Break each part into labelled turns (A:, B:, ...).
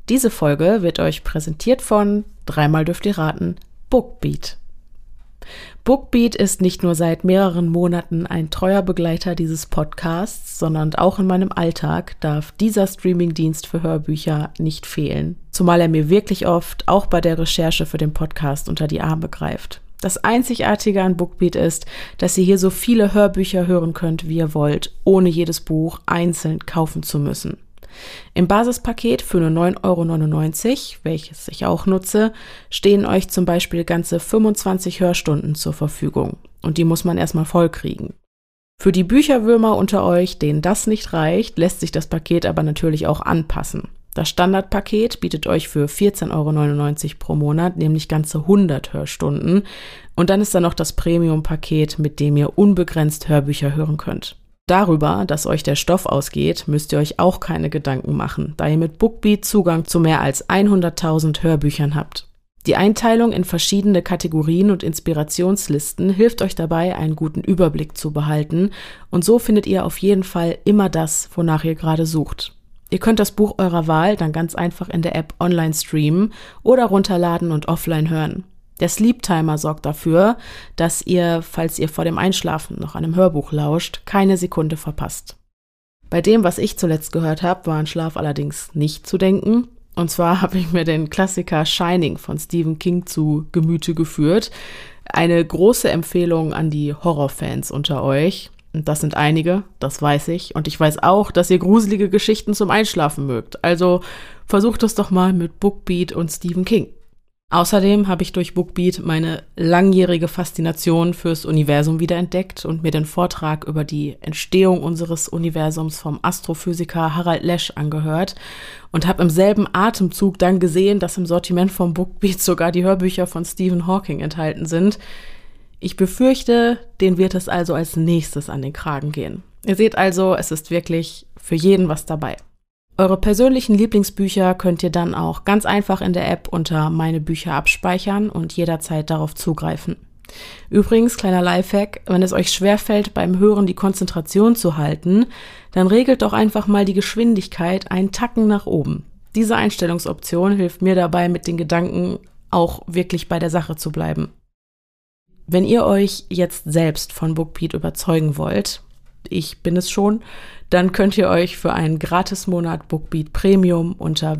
A: Diese Folge wird euch präsentiert von, dreimal dürft ihr raten, Bookbeat. Bookbeat ist nicht nur seit mehreren Monaten ein treuer Begleiter dieses Podcasts, sondern auch in meinem Alltag darf dieser Streamingdienst für Hörbücher nicht fehlen. Zumal er mir wirklich oft, auch bei der Recherche für den Podcast, unter die Arme greift. Das Einzigartige an Bookbeat ist, dass ihr hier so viele Hörbücher hören könnt, wie ihr wollt, ohne jedes Buch einzeln kaufen zu müssen. Im Basispaket für nur 9,99 €, welches ich auch nutze, stehen euch zum Beispiel ganze 25 Hörstunden zur Verfügung. Und die muss man erstmal voll kriegen. Für die Bücherwürmer unter euch, denen das nicht reicht, lässt sich das Paket aber natürlich auch anpassen. Das Standardpaket bietet euch für 14,99 € pro Monat nämlich ganze 100 Hörstunden. Und dann ist da noch das Premium-Paket, mit dem ihr unbegrenzt Hörbücher hören könnt. Darüber, dass euch der Stoff ausgeht, müsst ihr euch auch keine Gedanken machen, da ihr mit Bookbeat Zugang zu mehr als 100.000 Hörbüchern habt. Die Einteilung in verschiedene Kategorien und Inspirationslisten hilft euch dabei, einen guten Überblick zu behalten, und so findet ihr auf jeden Fall immer das, wonach ihr gerade sucht. Ihr könnt das Buch eurer Wahl dann ganz einfach in der App online streamen oder runterladen und offline hören. Der Sleep-Timer sorgt dafür, dass ihr, falls ihr vor dem Einschlafen noch einem Hörbuch lauscht, keine Sekunde verpasst. Bei dem, was ich zuletzt gehört habe, war an Schlaf allerdings nicht zu denken. Und zwar habe ich mir den Klassiker Shining von Stephen King zu Gemüte geführt. Eine große Empfehlung an die Horrorfans unter euch. Und das sind einige, das weiß ich. Und ich weiß auch, dass ihr gruselige Geschichten zum Einschlafen mögt. Also versucht es doch mal mit Bookbeat und Stephen King. Außerdem habe ich durch Bookbeat meine langjährige Faszination fürs Universum wiederentdeckt und mir den Vortrag über die Entstehung unseres Universums vom Astrophysiker Harald Lesch angehört und habe im selben Atemzug dann gesehen, dass im Sortiment von Bookbeat sogar die Hörbücher von Stephen Hawking enthalten sind. Ich befürchte, denen wird es also als nächstes an den Kragen gehen. Ihr seht also, es ist wirklich für jeden was dabei. Eure persönlichen Lieblingsbücher könnt ihr dann auch ganz einfach in der App unter Meine Bücher abspeichern und jederzeit darauf zugreifen. Übrigens, kleiner Lifehack, wenn es euch schwerfällt, beim Hören die Konzentration zu halten, dann regelt doch einfach mal die Geschwindigkeit einen Tacken nach oben. Diese Einstellungsoption hilft mir dabei, mit den Gedanken auch wirklich bei der Sache zu bleiben. Wenn ihr euch jetzt selbst von Bookbeat überzeugen wollt, ich bin es schon, dann könnt ihr euch für einen Gratismonat Bookbeat Premium unter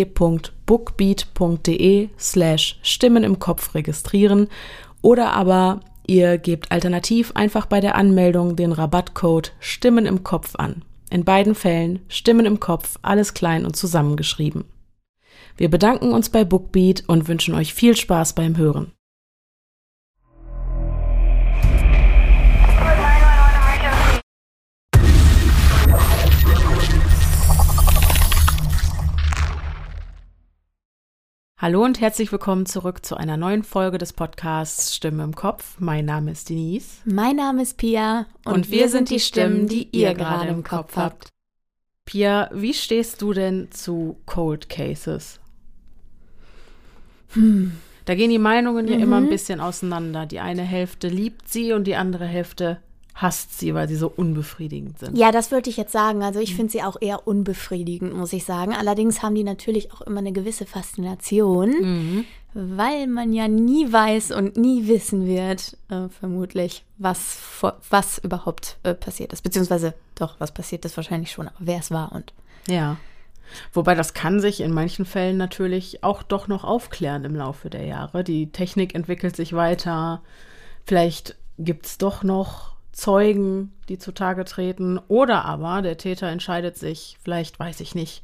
A: www.bookbeat.de/Stimmen im Kopf registrieren oder aber ihr gebt alternativ einfach bei der Anmeldung den Rabattcode Stimmen im Kopf an. In beiden Fällen Stimmen im Kopf, alles klein und zusammengeschrieben. Wir bedanken uns bei Bookbeat und wünschen euch viel Spaß beim Hören. Hallo und herzlich willkommen zurück zu einer neuen Folge des Podcasts Stimmen im Kopf. Mein Name ist Denise.
B: Mein Name ist Pia und wir sind die Stimmen, die ihr gerade im Kopf habt.
A: Pia, wie stehst du denn zu Cold Cases? Da gehen die Meinungen ja immer ein bisschen auseinander. Die eine Hälfte liebt sie und die andere Hälfte hasst sie, weil sie so unbefriedigend sind.
B: Ja, das würde ich jetzt sagen. Also ich finde sie auch eher unbefriedigend, muss ich sagen. Allerdings haben die natürlich auch immer eine gewisse Faszination, weil man ja nie weiß und nie wissen wird, vermutlich, was überhaupt passiert ist. Beziehungsweise doch, was passiert ist wahrscheinlich schon, aber wer es war und
A: ja. Wobei das kann sich in manchen Fällen natürlich auch doch noch aufklären im Laufe der Jahre. Die Technik entwickelt sich weiter. Vielleicht gibt es doch noch Zeugen, die zutage treten, oder aber der Täter entscheidet sich, vielleicht, weiß ich nicht,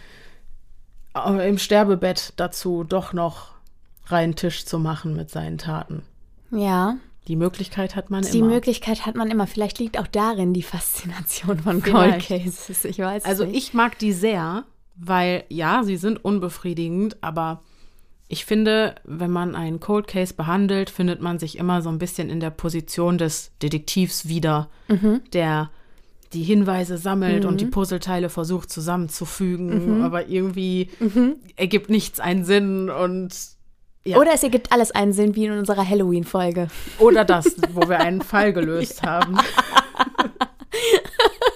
A: im Sterbebett dazu doch noch reinen Tisch zu machen mit seinen Taten.
B: Ja.
A: Die Möglichkeit hat man immer.
B: Die Möglichkeit hat man immer. Vielleicht liegt auch darin die Faszination von Cold Cases. Ich weiß
A: also
B: nicht.
A: Ich mag die sehr, weil ja, sie sind unbefriedigend, aber ich finde, wenn man einen Cold Case behandelt, findet man sich immer so ein bisschen in der Position des Detektivs wieder, der die Hinweise sammelt und die Puzzleteile versucht zusammenzufügen, aber irgendwie ergibt nichts einen Sinn und ja.
B: Oder es ergibt alles einen Sinn, wie in unserer Halloween-Folge.
A: Oder das, wo wir einen Fall gelöst haben.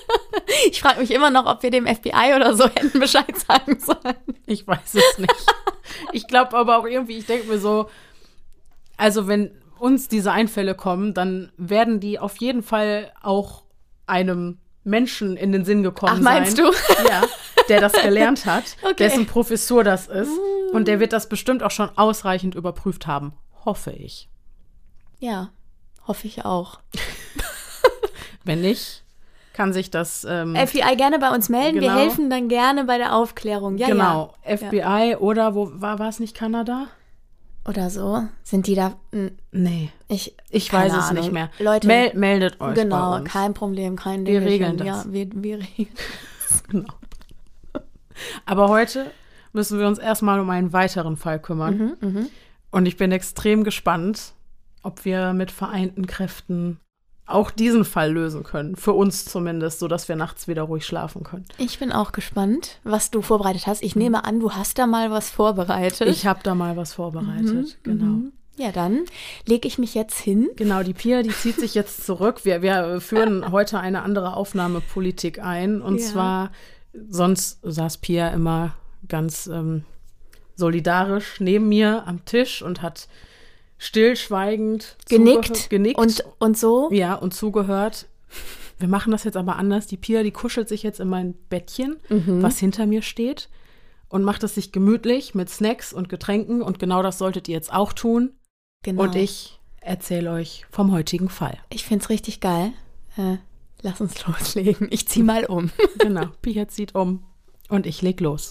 B: Ich frage mich immer noch, ob wir dem FBI oder so hätten Bescheid sagen sollen.
A: Ich weiß es nicht. Ich glaube aber auch irgendwie, ich denke mir so, also wenn uns diese Einfälle kommen, dann werden die auf jeden Fall auch einem Menschen in den Sinn gekommen sein.
B: Ach, meinst du?
A: Ja, der das gelernt hat,
B: Okay.
A: dessen Professur das ist. Und der wird das bestimmt auch schon ausreichend überprüft haben. Hoffe ich.
B: Ja, hoffe ich auch.
A: Wenn nicht, kann sich das
B: FBI gerne bei uns melden.
A: Genau.
B: Wir helfen dann gerne bei der Aufklärung. Ja,
A: genau,
B: ja.
A: FBI oder wo war es nicht Kanada?
B: Oder so. Sind die da?
A: Nee, ich
B: keine
A: weiß es
B: Ahnung.
A: nicht mehr.
B: Leute,
A: meldet euch
B: genau,
A: bei uns.
B: kein Problem, kein Ding.
A: Wir regeln das.
B: Ja, wir regeln.
A: Genau. Aber heute müssen wir uns erstmal um einen weiteren Fall kümmern. Und ich bin extrem gespannt, ob wir mit vereinten Kräften auch diesen Fall lösen können. Für uns zumindest, sodass wir nachts wieder ruhig schlafen können.
B: Ich bin auch gespannt, was du vorbereitet hast. Ich nehme an, du hast da mal was vorbereitet.
A: Ich habe da mal was vorbereitet, genau.
B: Ja, dann lege ich mich jetzt hin.
A: Genau, die Pia, die zieht sich jetzt zurück. Wir führen heute eine andere Aufnahmepolitik ein. Und zwar, sonst saß Pia immer ganz solidarisch neben mir am Tisch und hat stillschweigend
B: Genickt
A: genickt.
B: Und so.
A: Ja, und zugehört. Wir machen das jetzt aber anders. Die Pia, die kuschelt sich jetzt in mein Bettchen, was hinter mir steht, und macht es sich gemütlich mit Snacks und Getränken. Und genau das solltet ihr jetzt auch tun.
B: Genau.
A: Und ich erzähle euch vom heutigen Fall.
B: Ich finde es richtig geil. Lass uns loslegen. Ich zieh mal um.
A: Genau, Pia zieht um und ich leg los.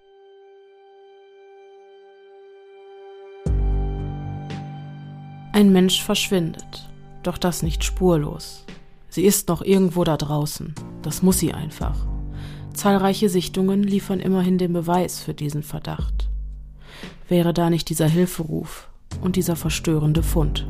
A: Ein Mensch verschwindet, doch das nicht spurlos. Sie ist noch irgendwo da draußen, das muss sie einfach. Zahlreiche Sichtungen liefern immerhin den Beweis für diesen Verdacht. Wäre da nicht dieser Hilferuf und dieser verstörende Fund?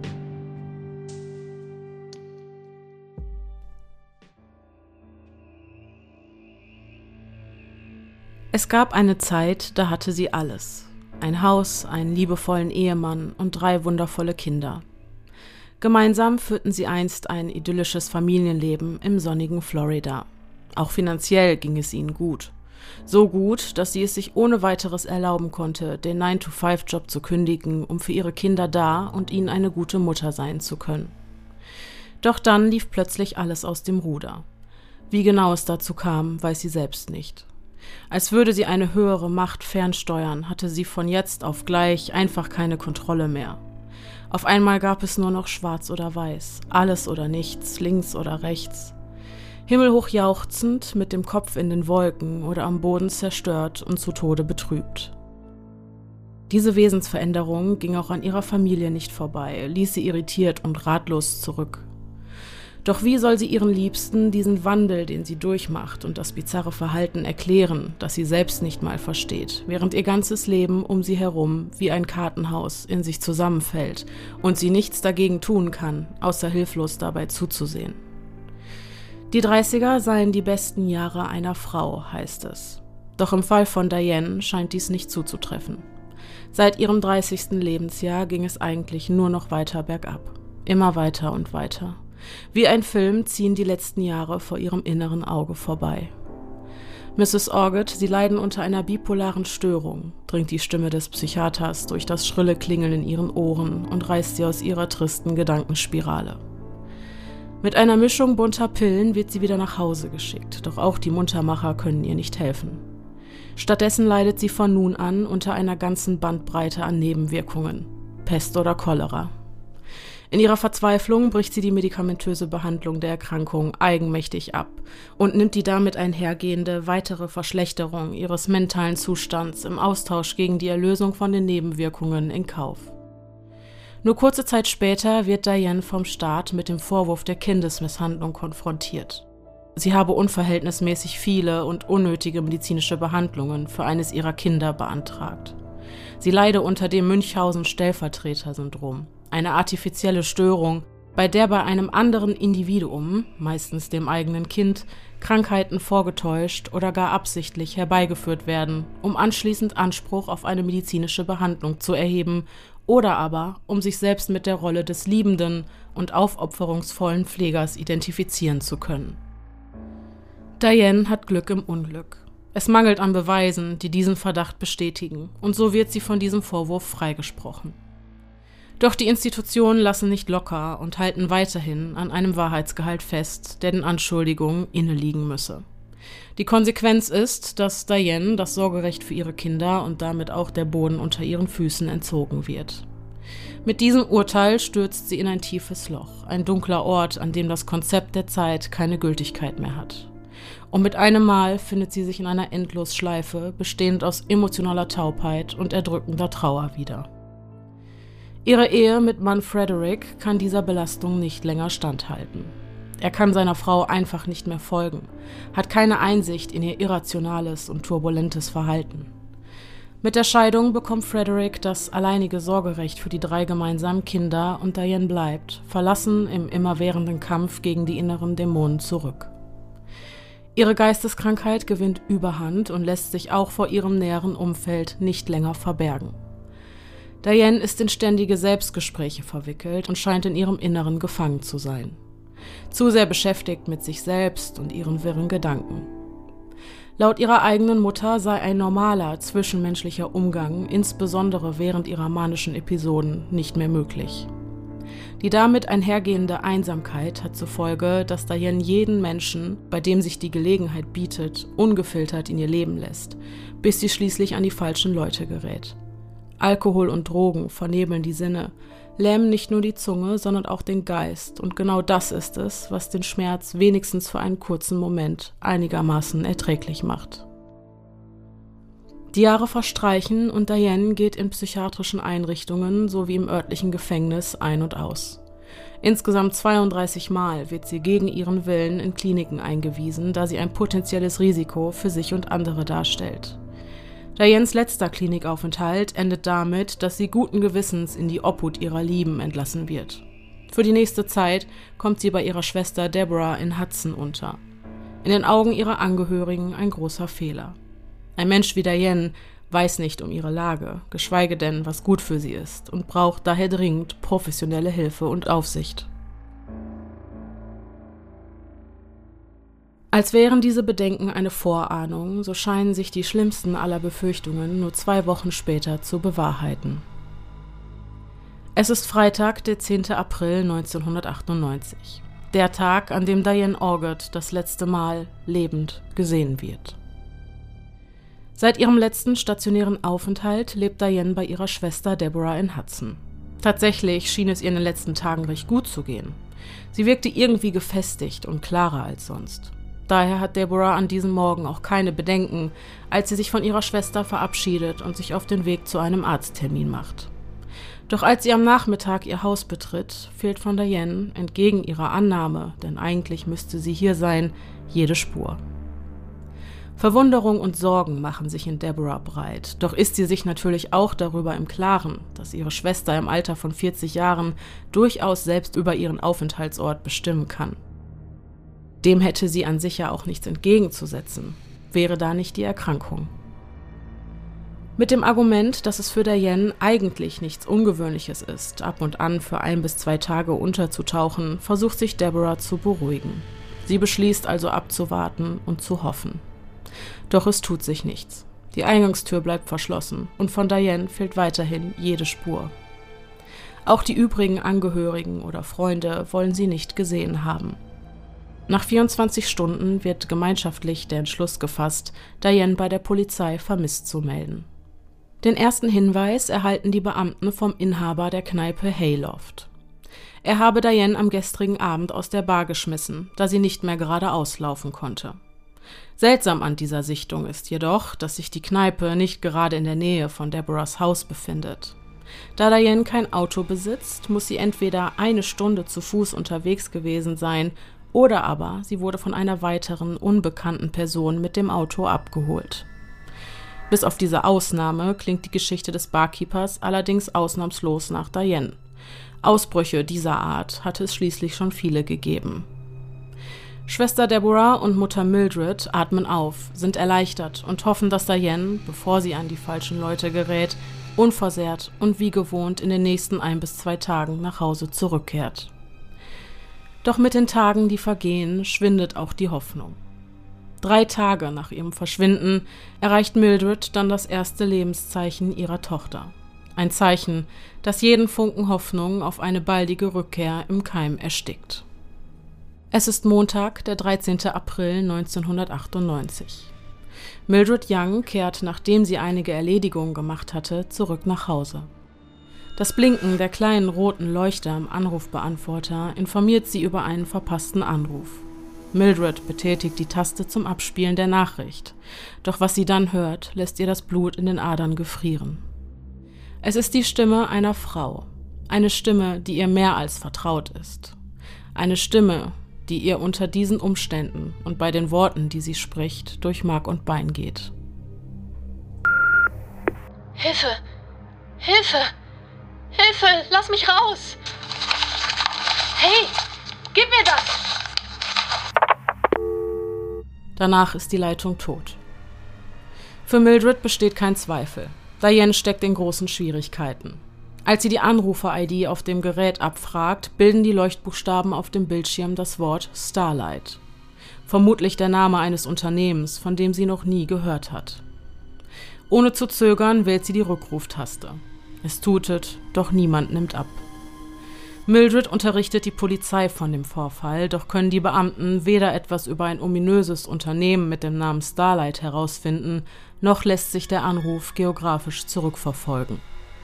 A: Es gab eine Zeit, da hatte sie alles. Ein Haus, einen liebevollen Ehemann und 3 wundervolle Kinder. Gemeinsam führten sie einst ein idyllisches Familienleben im sonnigen Florida. Auch finanziell ging es ihnen gut. So gut, dass sie es sich ohne weiteres erlauben konnte, den 9-to-5-Job zu kündigen, um für ihre Kinder da und ihnen eine gute Mutter sein zu können. Doch dann lief plötzlich alles aus dem Ruder. Wie genau es dazu kam, weiß sie selbst nicht. Als würde sie eine höhere Macht fernsteuern, hatte sie von jetzt auf gleich einfach keine Kontrolle mehr. Auf einmal gab es nur noch schwarz oder weiß, alles oder nichts, links oder rechts. Himmelhoch jauchzend, mit dem Kopf in den Wolken oder am Boden zerstört und zu Tode betrübt. Diese Wesensveränderung ging auch an ihrer Familie nicht vorbei, ließ sie irritiert und ratlos zurück. Doch wie soll sie ihren Liebsten diesen Wandel, den sie durchmacht, und das bizarre Verhalten erklären, das sie selbst nicht mal versteht, während ihr ganzes Leben um sie herum wie ein Kartenhaus in sich zusammenfällt und sie nichts dagegen tun kann, außer hilflos dabei zuzusehen? Die 30er seien die besten Jahre einer Frau, heißt es. Doch im Fall von Diane scheint dies nicht zuzutreffen. Seit ihrem 30. Lebensjahr ging es eigentlich nur noch weiter bergab. Immer weiter und weiter. Wie ein Film ziehen die letzten Jahre vor ihrem inneren Auge vorbei. Mrs. Orgett, sie leiden unter einer bipolaren Störung, dringt die Stimme des Psychiaters durch das schrille Klingeln in ihren Ohren und reißt sie aus ihrer tristen Gedankenspirale. Mit einer Mischung bunter Pillen wird sie wieder nach Hause geschickt, doch auch die Muntermacher können ihr nicht helfen. Stattdessen leidet sie von nun an unter einer ganzen Bandbreite an Nebenwirkungen, Pest oder Cholera. In ihrer Verzweiflung bricht sie die medikamentöse Behandlung der Erkrankung eigenmächtig ab und nimmt die damit einhergehende weitere Verschlechterung ihres mentalen Zustands im Austausch gegen die Erlösung von den Nebenwirkungen in Kauf. Nur kurze Zeit später wird Diane vom Staat mit dem Vorwurf der Kindesmisshandlung konfrontiert. Sie habe unverhältnismäßig viele und unnötige medizinische Behandlungen für eines ihrer Kinder beantragt. Sie leide unter dem Münchhausen-Stellvertreter-Syndrom, eine artifizielle Störung, bei der bei einem anderen Individuum, meistens dem eigenen Kind, Krankheiten vorgetäuscht oder gar absichtlich herbeigeführt werden, um anschließend Anspruch auf eine medizinische Behandlung zu erheben oder aber um sich selbst mit der Rolle des liebenden und aufopferungsvollen Pflegers identifizieren zu können. Diane hat Glück im Unglück. Es mangelt an Beweisen, die diesen Verdacht bestätigen, und so wird sie von diesem Vorwurf freigesprochen. Doch die Institutionen lassen nicht locker und halten weiterhin an einem Wahrheitsgehalt fest, der den Anschuldigungen inneliegen müsse. Die Konsequenz ist, dass Diane das Sorgerecht für ihre Kinder und damit auch der Boden unter ihren Füßen entzogen wird. Mit diesem Urteil stürzt sie in ein tiefes Loch, ein dunkler Ort, an dem das Konzept der Zeit keine Gültigkeit mehr hat. Und mit einem Mal findet sie sich in einer Endlosschleife, bestehend aus emotionaler Taubheit und erdrückender Trauer wieder. Ihre Ehe mit Mann Frederick kann dieser Belastung nicht länger standhalten. Er kann seiner Frau einfach nicht mehr folgen, hat keine Einsicht in ihr irrationales und turbulentes Verhalten. Mit der Scheidung bekommt Frederick das alleinige Sorgerecht für die 3 gemeinsamen Kinder und Diane bleibt, verlassen im immerwährenden Kampf gegen die inneren Dämonen zurück. Ihre Geisteskrankheit gewinnt Überhand und lässt sich auch vor ihrem näheren Umfeld nicht länger verbergen. Diane ist in ständige Selbstgespräche verwickelt und scheint in ihrem Inneren gefangen zu sein. Zu sehr beschäftigt mit sich selbst und ihren wirren Gedanken. Laut ihrer eigenen Mutter sei ein normaler zwischenmenschlicher Umgang, insbesondere während ihrer manischen Episoden, nicht mehr möglich. Die damit einhergehende Einsamkeit hat zur Folge, dass Diane jeden Menschen, bei dem sich die Gelegenheit bietet, ungefiltert in ihr Leben lässt, bis sie schließlich an die falschen Leute gerät. Alkohol und Drogen vernebeln die Sinne, lähmen nicht nur die Zunge, sondern auch den Geist, und genau das ist es, was den Schmerz wenigstens für einen kurzen Moment einigermaßen erträglich macht. Die Jahre verstreichen und Diane geht in psychiatrischen Einrichtungen sowie im örtlichen Gefängnis ein und aus. Insgesamt 32 Mal wird sie gegen ihren Willen in Kliniken eingewiesen, da sie ein potenzielles Risiko für sich und andere darstellt. Dianes letzter Klinikaufenthalt endet damit, dass sie guten Gewissens in die Obhut ihrer Lieben entlassen wird. Für die nächste Zeit kommt sie bei ihrer Schwester Deborah in Hudson unter. In den Augen ihrer Angehörigen ein großer Fehler. Ein Mensch wie Diane weiß nicht um ihre Lage, geschweige denn, was gut für sie ist, und braucht daher dringend professionelle Hilfe und Aufsicht. Als wären diese Bedenken eine Vorahnung, so scheinen sich die schlimmsten aller Befürchtungen nur 2 Wochen später zu bewahrheiten. Es ist Freitag, der 10. April 1998, der Tag, an dem Diane Orgott das letzte Mal lebend gesehen wird. Seit ihrem letzten stationären Aufenthalt lebt Diane bei ihrer Schwester Deborah in Hudson. Tatsächlich schien es ihr in den letzten Tagen recht gut zu gehen. Sie wirkte irgendwie gefestigt und klarer als sonst. Daher hat Deborah an diesem Morgen auch keine Bedenken, als sie sich von ihrer Schwester verabschiedet und sich auf den Weg zu einem Arzttermin macht. Doch als sie am Nachmittag ihr Haus betritt, fehlt von Diane, entgegen ihrer Annahme, denn eigentlich müsste sie hier sein, jede Spur. Verwunderung und Sorgen machen sich in Deborah breit, doch ist sie sich natürlich auch darüber im Klaren, dass ihre Schwester im Alter von 40 Jahren durchaus selbst über ihren Aufenthaltsort bestimmen kann. Dem hätte sie an sich ja auch nichts entgegenzusetzen, wäre da nicht die Erkrankung. Mit dem Argument, dass es für Diane eigentlich nichts Ungewöhnliches ist, ab und an für 1 bis 2 Tage unterzutauchen, versucht sich Deborah zu beruhigen. Sie beschließt also abzuwarten und zu hoffen. Doch es tut sich nichts. Die Eingangstür bleibt verschlossen und von Diane fehlt weiterhin jede Spur. Auch die übrigen Angehörigen oder Freunde wollen sie nicht gesehen haben. Nach 24 Stunden wird gemeinschaftlich der Entschluss gefasst, Diane bei der Polizei vermisst zu melden. Den ersten Hinweis erhalten die Beamten vom Inhaber der Kneipe Hayloft. Er habe Diane am gestrigen Abend aus der Bar geschmissen, da sie nicht mehr geradeaus laufen konnte. Seltsam an dieser Sichtung ist jedoch, dass sich die Kneipe nicht gerade in der Nähe von Deborahs Haus befindet. Da Diane kein Auto besitzt, muss sie entweder 1 Stunde zu Fuß unterwegs gewesen sein oder aber sie wurde von einer weiteren, unbekannten Person mit dem Auto abgeholt. Bis auf diese Ausnahme klingt die Geschichte des Barkeepers allerdings ausnahmslos nach Diane. Ausbrüche dieser Art hatte es schließlich schon viele gegeben. Schwester Deborah und Mutter Mildred atmen auf, sind erleichtert und hoffen, dass Diane, bevor sie an die falschen Leute gerät, unversehrt und wie gewohnt in den nächsten 1 bis 2 Tagen nach Hause zurückkehrt. Doch mit den Tagen, die vergehen, schwindet auch die Hoffnung. 3 Tage nach ihrem Verschwinden erreicht Mildred dann das erste Lebenszeichen ihrer Tochter. Ein Zeichen, das jeden Funken Hoffnung auf eine baldige Rückkehr im Keim erstickt. Es ist Montag, der 13. April 1998. Mildred Young kehrt, nachdem sie einige Erledigungen gemacht hatte, zurück nach Hause. Das Blinken der kleinen roten Leuchte am Anrufbeantworter informiert sie über einen verpassten Anruf. Mildred betätigt die Taste zum Abspielen der Nachricht, doch was sie dann hört, lässt ihr das Blut in den Adern gefrieren. Es ist die Stimme einer Frau, eine Stimme, die ihr mehr als vertraut ist. Eine Stimme, die ihr unter diesen Umständen und bei den Worten, die sie spricht, durch Mark und Bein geht.
B: Hilfe! Hilfe! Hilfe! Lass mich raus! Hey! Gib mir das!
A: Danach ist die Leitung tot. Für Mildred besteht kein Zweifel. Diane steckt in großen Schwierigkeiten. Als sie die Anrufer-ID auf dem Gerät abfragt, bilden die Leuchtbuchstaben auf dem Bildschirm das Wort Starlight. Vermutlich der Name eines Unternehmens, von dem sie noch nie gehört hat. Ohne zu zögern wählt sie die Rückruftaste. Es tutet, doch niemand nimmt ab. Mildred unterrichtet die Polizei von dem Vorfall, doch können die Beamten weder etwas über ein ominöses Unternehmen mit dem Namen Starlight herausfinden, noch lässt sich der Anruf geografisch zurückverfolgen.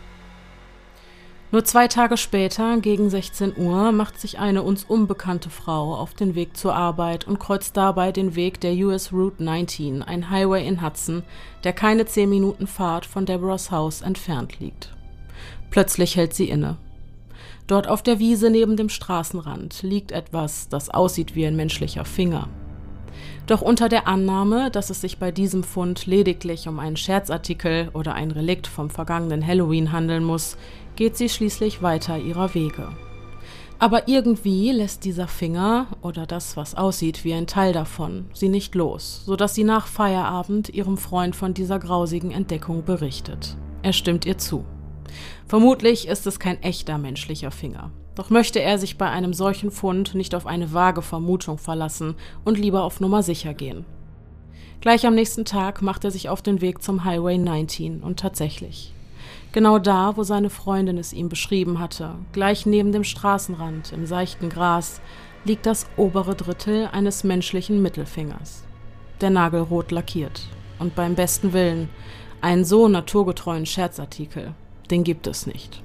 A: Nur 2 Tage später, gegen 16 Uhr, macht sich eine uns unbekannte Frau auf den Weg zur Arbeit und kreuzt dabei den Weg der US Route 19, ein Highway in Hudson, der keine 10 Minuten Fahrt von Deborahs Haus entfernt liegt. Plötzlich hält sie inne. Dort auf der Wiese neben dem Straßenrand liegt etwas, das aussieht wie ein menschlicher Finger. Doch unter der Annahme, dass es sich bei diesem Fund lediglich um einen Scherzartikel oder ein Relikt vom vergangenen Halloween handeln muss, geht sie schließlich weiter ihrer Wege. Aber irgendwie lässt dieser Finger, oder das, was aussieht wie ein Teil davon, sie nicht los, sodass sie nach Feierabend ihrem Freund von dieser grausigen Entdeckung berichtet. Er stimmt ihr zu. Vermutlich ist es kein echter menschlicher Finger. Doch möchte er sich bei einem solchen Fund nicht auf eine vage Vermutung verlassen und lieber auf Nummer sicher gehen. Gleich am nächsten Tag macht er sich auf den Weg zum Highway 19 und tatsächlich. Genau da, wo seine Freundin es ihm beschrieben hatte, gleich neben dem Straßenrand im seichten Gras, liegt das obere Drittel eines menschlichen Mittelfingers. Der Nagel rot lackiert. Und beim besten Willen, einen so naturgetreuen Scherzartikel, den gibt es nicht.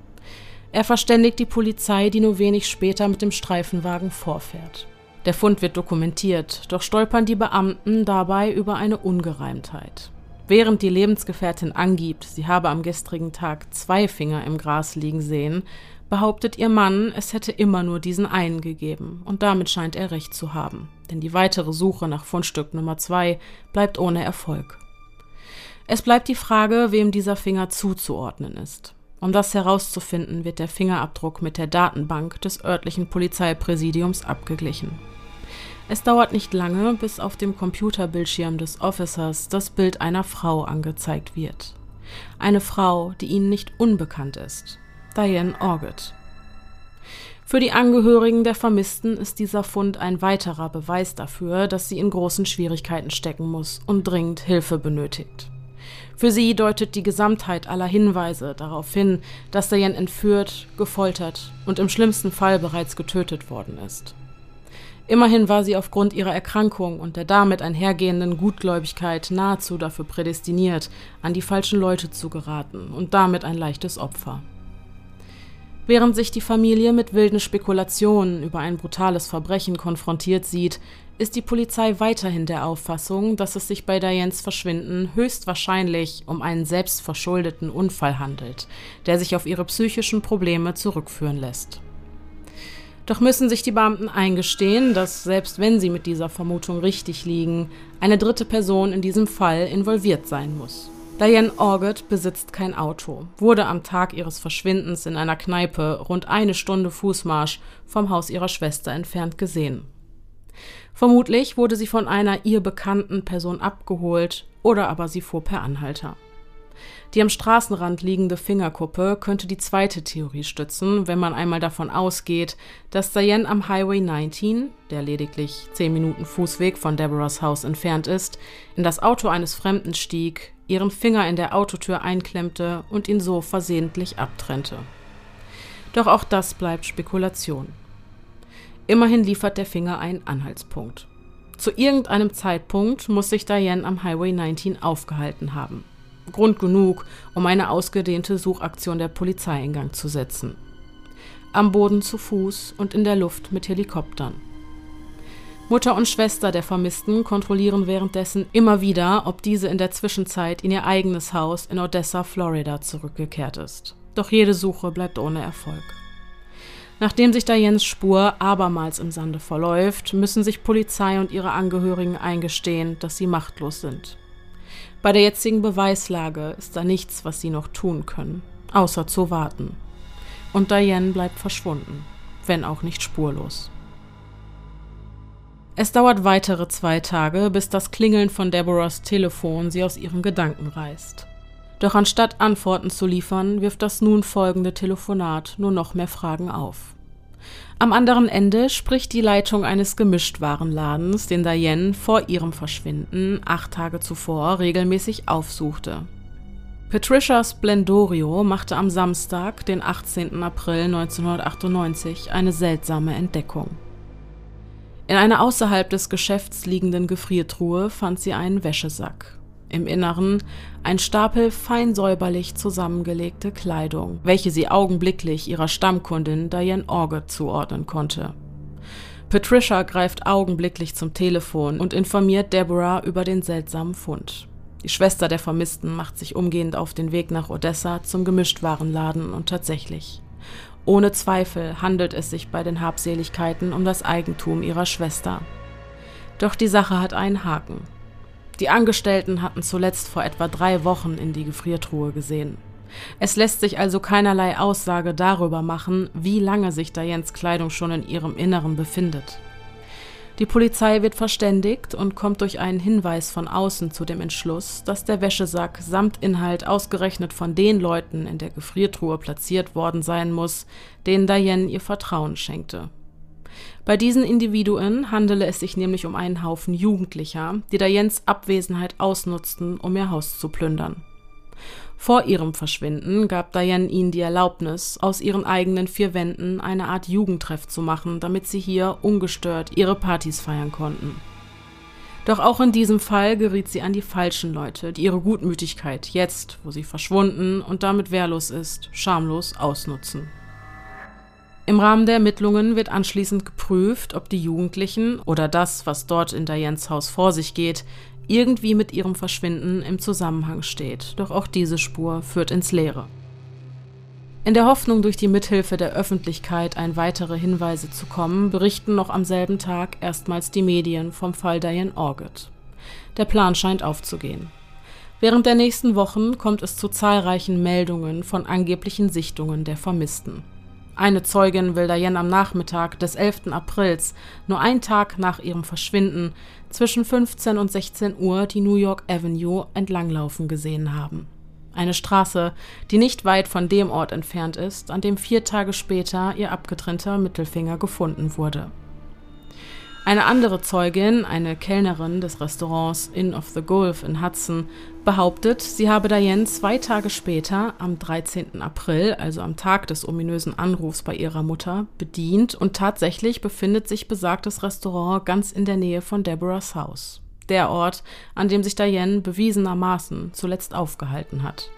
A: Er verständigt die Polizei, die nur wenig später mit dem Streifenwagen vorfährt. Der Fund wird dokumentiert, doch stolpern die Beamten dabei über eine Ungereimtheit. Während die Lebensgefährtin angibt, sie habe am gestrigen Tag 2 Finger im Gras liegen sehen, behauptet ihr Mann, es hätte immer nur diesen einen gegeben, und damit scheint er recht zu haben, denn die weitere Suche nach Fundstück Nummer 2 bleibt ohne Erfolg. Es bleibt die Frage, wem dieser Finger zuzuordnen ist. Um das herauszufinden, wird der Fingerabdruck mit der Datenbank des örtlichen Polizeipräsidiums abgeglichen. Es dauert nicht lange, bis auf dem Computerbildschirm des Officers das Bild einer Frau angezeigt wird. Eine Frau, die ihnen nicht unbekannt ist. Diane Orgett. Für die Angehörigen der Vermissten ist dieser Fund ein weiterer Beweis dafür, dass sie in großen Schwierigkeiten stecken muss und dringend Hilfe benötigt. Für sie deutet die Gesamtheit aller Hinweise darauf hin, dass Diane entführt, gefoltert und im schlimmsten Fall bereits getötet worden ist. Immerhin war sie aufgrund ihrer Erkrankung und der damit einhergehenden Gutgläubigkeit nahezu dafür prädestiniert, an die falschen Leute zu geraten und damit ein leichtes Opfer. Während sich die Familie mit wilden Spekulationen über ein brutales Verbrechen konfrontiert sieht, ist die Polizei weiterhin der Auffassung, dass es sich bei Dianes Verschwinden höchstwahrscheinlich um einen selbstverschuldeten Unfall handelt, der sich auf ihre psychischen Probleme zurückführen lässt. Doch müssen sich die Beamten eingestehen, dass, selbst wenn sie mit dieser Vermutung richtig liegen, eine dritte Person in diesem Fall involviert sein muss. Diane Orgett besitzt kein Auto, wurde am Tag ihres Verschwindens in einer Kneipe rund 1 Stunde Fußmarsch vom Haus ihrer Schwester entfernt gesehen. Vermutlich wurde sie von einer ihr bekannten Person abgeholt oder aber sie fuhr per Anhalter. Die am Straßenrand liegende Fingerkuppe könnte die zweite Theorie stützen, wenn man einmal davon ausgeht, dass Diane am Highway 19, der lediglich 10 Minuten Fußweg von Deborahs Haus entfernt ist, in das Auto eines Fremden stieg, ihren Finger in der Autotür einklemmte und ihn so versehentlich abtrennte. Doch auch das bleibt Spekulation. Immerhin liefert der Finger einen Anhaltspunkt. Zu irgendeinem Zeitpunkt muss sich Diane am Highway 19 aufgehalten haben. Grund genug, um eine ausgedehnte Suchaktion der Polizei in Gang zu setzen. Am Boden zu Fuß und in der Luft mit Helikoptern. Mutter und Schwester der Vermissten kontrollieren währenddessen immer wieder, ob diese in der Zwischenzeit in ihr eigenes Haus in Odessa, Florida zurückgekehrt ist. Doch jede Suche bleibt ohne Erfolg. Nachdem sich Dianes Spur abermals im Sande verläuft, müssen sich Polizei und ihre Angehörigen eingestehen, dass sie machtlos sind. Bei der jetzigen Beweislage ist da nichts, was sie noch tun können, außer zu warten. Und Diane bleibt verschwunden, wenn auch nicht spurlos. Es dauert weitere 2 Tage, bis das Klingeln von Deborahs Telefon sie aus ihren Gedanken reißt. Doch anstatt Antworten zu liefern, wirft das nun folgende Telefonat nur noch mehr Fragen auf. Am anderen Ende spricht die Leitung eines Gemischtwarenladens, den Diane vor ihrem Verschwinden 8 Tage zuvor regelmäßig aufsuchte. Patricia Splendorio machte am Samstag, den 18. April 1998, eine seltsame Entdeckung. In einer außerhalb des Geschäfts liegenden Gefriertruhe fand sie einen Wäschesack. Im Inneren ein Stapel fein säuberlich zusammengelegte Kleidung, welche sie augenblicklich ihrer Stammkundin Diane Orgett zuordnen konnte. Patricia greift augenblicklich zum Telefon und informiert Deborah über den seltsamen Fund. Die Schwester der Vermissten macht sich umgehend auf den Weg nach Odessa zum Gemischtwarenladen und tatsächlich. Ohne Zweifel handelt es sich bei den Habseligkeiten um das Eigentum ihrer Schwester. Doch die Sache hat einen Haken. Die Angestellten hatten zuletzt vor etwa 3 Wochen in die Gefriertruhe gesehen. Es lässt sich also keinerlei Aussage darüber machen, wie lange sich Dianes Kleidung schon in ihrem Inneren befindet. Die Polizei wird verständigt und kommt durch einen Hinweis von außen zu dem Entschluss, dass der Wäschesack samt Inhalt ausgerechnet von den Leuten in der Gefriertruhe platziert worden sein muss, denen Diane ihr Vertrauen schenkte. Bei diesen Individuen handele es sich nämlich um einen Haufen Jugendlicher, die Dianes Abwesenheit ausnutzten, um ihr Haus zu plündern. Vor ihrem Verschwinden gab Diane ihnen die Erlaubnis, aus ihren eigenen 4 Wänden eine Art Jugendtreff zu machen, damit sie hier ungestört ihre Partys feiern konnten. Doch auch in diesem Fall geriet sie an die falschen Leute, die ihre Gutmütigkeit jetzt, wo sie verschwunden und damit wehrlos ist, schamlos ausnutzen. Im Rahmen der Ermittlungen wird anschließend geprüft, ob die Jugendlichen oder das, was dort in Dianes Haus vor sich geht, irgendwie mit ihrem Verschwinden im Zusammenhang steht. Doch auch diese Spur führt ins Leere. In der Hoffnung, durch die Mithilfe der Öffentlichkeit an weitere Hinweise zu kommen, berichten noch am selben Tag erstmals die Medien vom Fall Diane Orgett. Der Plan scheint aufzugehen. Während der nächsten Wochen kommt es zu zahlreichen Meldungen von angeblichen Sichtungen der Vermissten. Eine Zeugin will Diane am Nachmittag des 11. Aprils, nur einen Tag nach ihrem Verschwinden, zwischen 15 und 16 Uhr die New York Avenue entlanglaufen gesehen haben. Eine Straße, die nicht weit von dem Ort entfernt ist, an dem 4 Tage später ihr abgetrennter Mittelfinger gefunden wurde. Eine andere Zeugin, eine Kellnerin des Restaurants Inn of the Gulf in Hudson, behauptet, sie habe Diane 2 Tage später, am 13. April, also am Tag des ominösen Anrufs bei ihrer Mutter, bedient und tatsächlich befindet sich besagtes Restaurant ganz in der Nähe von Deborahs Haus. Der Ort, an dem sich Diane bewiesenermaßen zuletzt aufgehalten hat.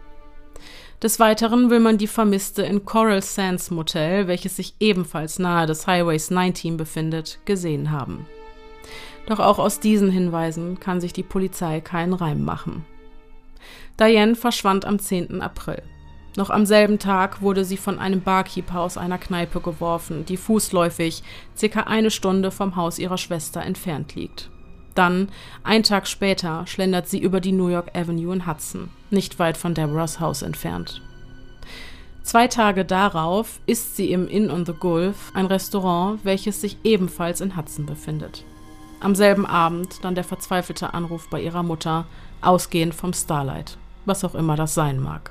A: Des Weiteren will man die Vermisste in Coral Sands Motel, welches sich ebenfalls nahe des Highways 19 befindet, gesehen haben. Doch auch aus diesen Hinweisen kann sich die Polizei keinen Reim machen. Diane verschwand am 10. April. Noch am selben Tag wurde sie von einem Barkeeper aus einer Kneipe geworfen, die fußläufig ca. 1 Stunde vom Haus ihrer Schwester entfernt liegt. Dann, einen Tag später, schlendert sie über die New York Avenue in Hudson, nicht weit von Deborahs Haus entfernt. 2 Tage darauf isst sie im Inn on the Gulf, ein Restaurant, welches sich ebenfalls in Hudson befindet. Am selben Abend dann der verzweifelte Anruf bei ihrer Mutter, ausgehend vom Starlight. was auch immer das sein mag.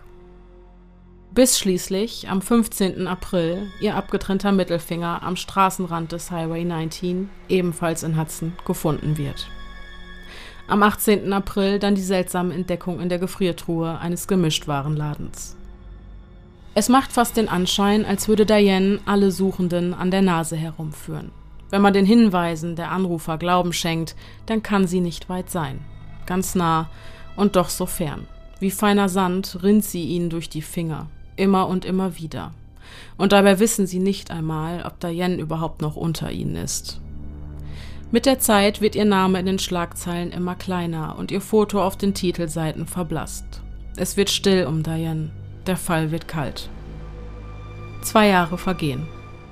A: Bis schließlich am 15. April ihr abgetrennter Mittelfinger am Straßenrand des Highway 19, ebenfalls in Hudson, gefunden wird. Am 18. April dann die seltsame Entdeckung in der Gefriertruhe eines Gemischtwarenladens. Es macht fast den Anschein, als würde Diane alle Suchenden an der Nase herumführen. Wenn man den Hinweisen der Anrufer Glauben schenkt, dann kann sie nicht weit sein. Ganz nah und doch so fern. Wie feiner Sand rinnt sie ihnen durch die Finger, immer und immer wieder. Und dabei wissen sie nicht einmal, ob Diane überhaupt noch unter ihnen ist. Mit der Zeit wird ihr Name in den Schlagzeilen immer kleiner und ihr Foto auf den Titelseiten verblasst. Es wird still um Diane. Der Fall wird kalt. 2 Jahre vergehen.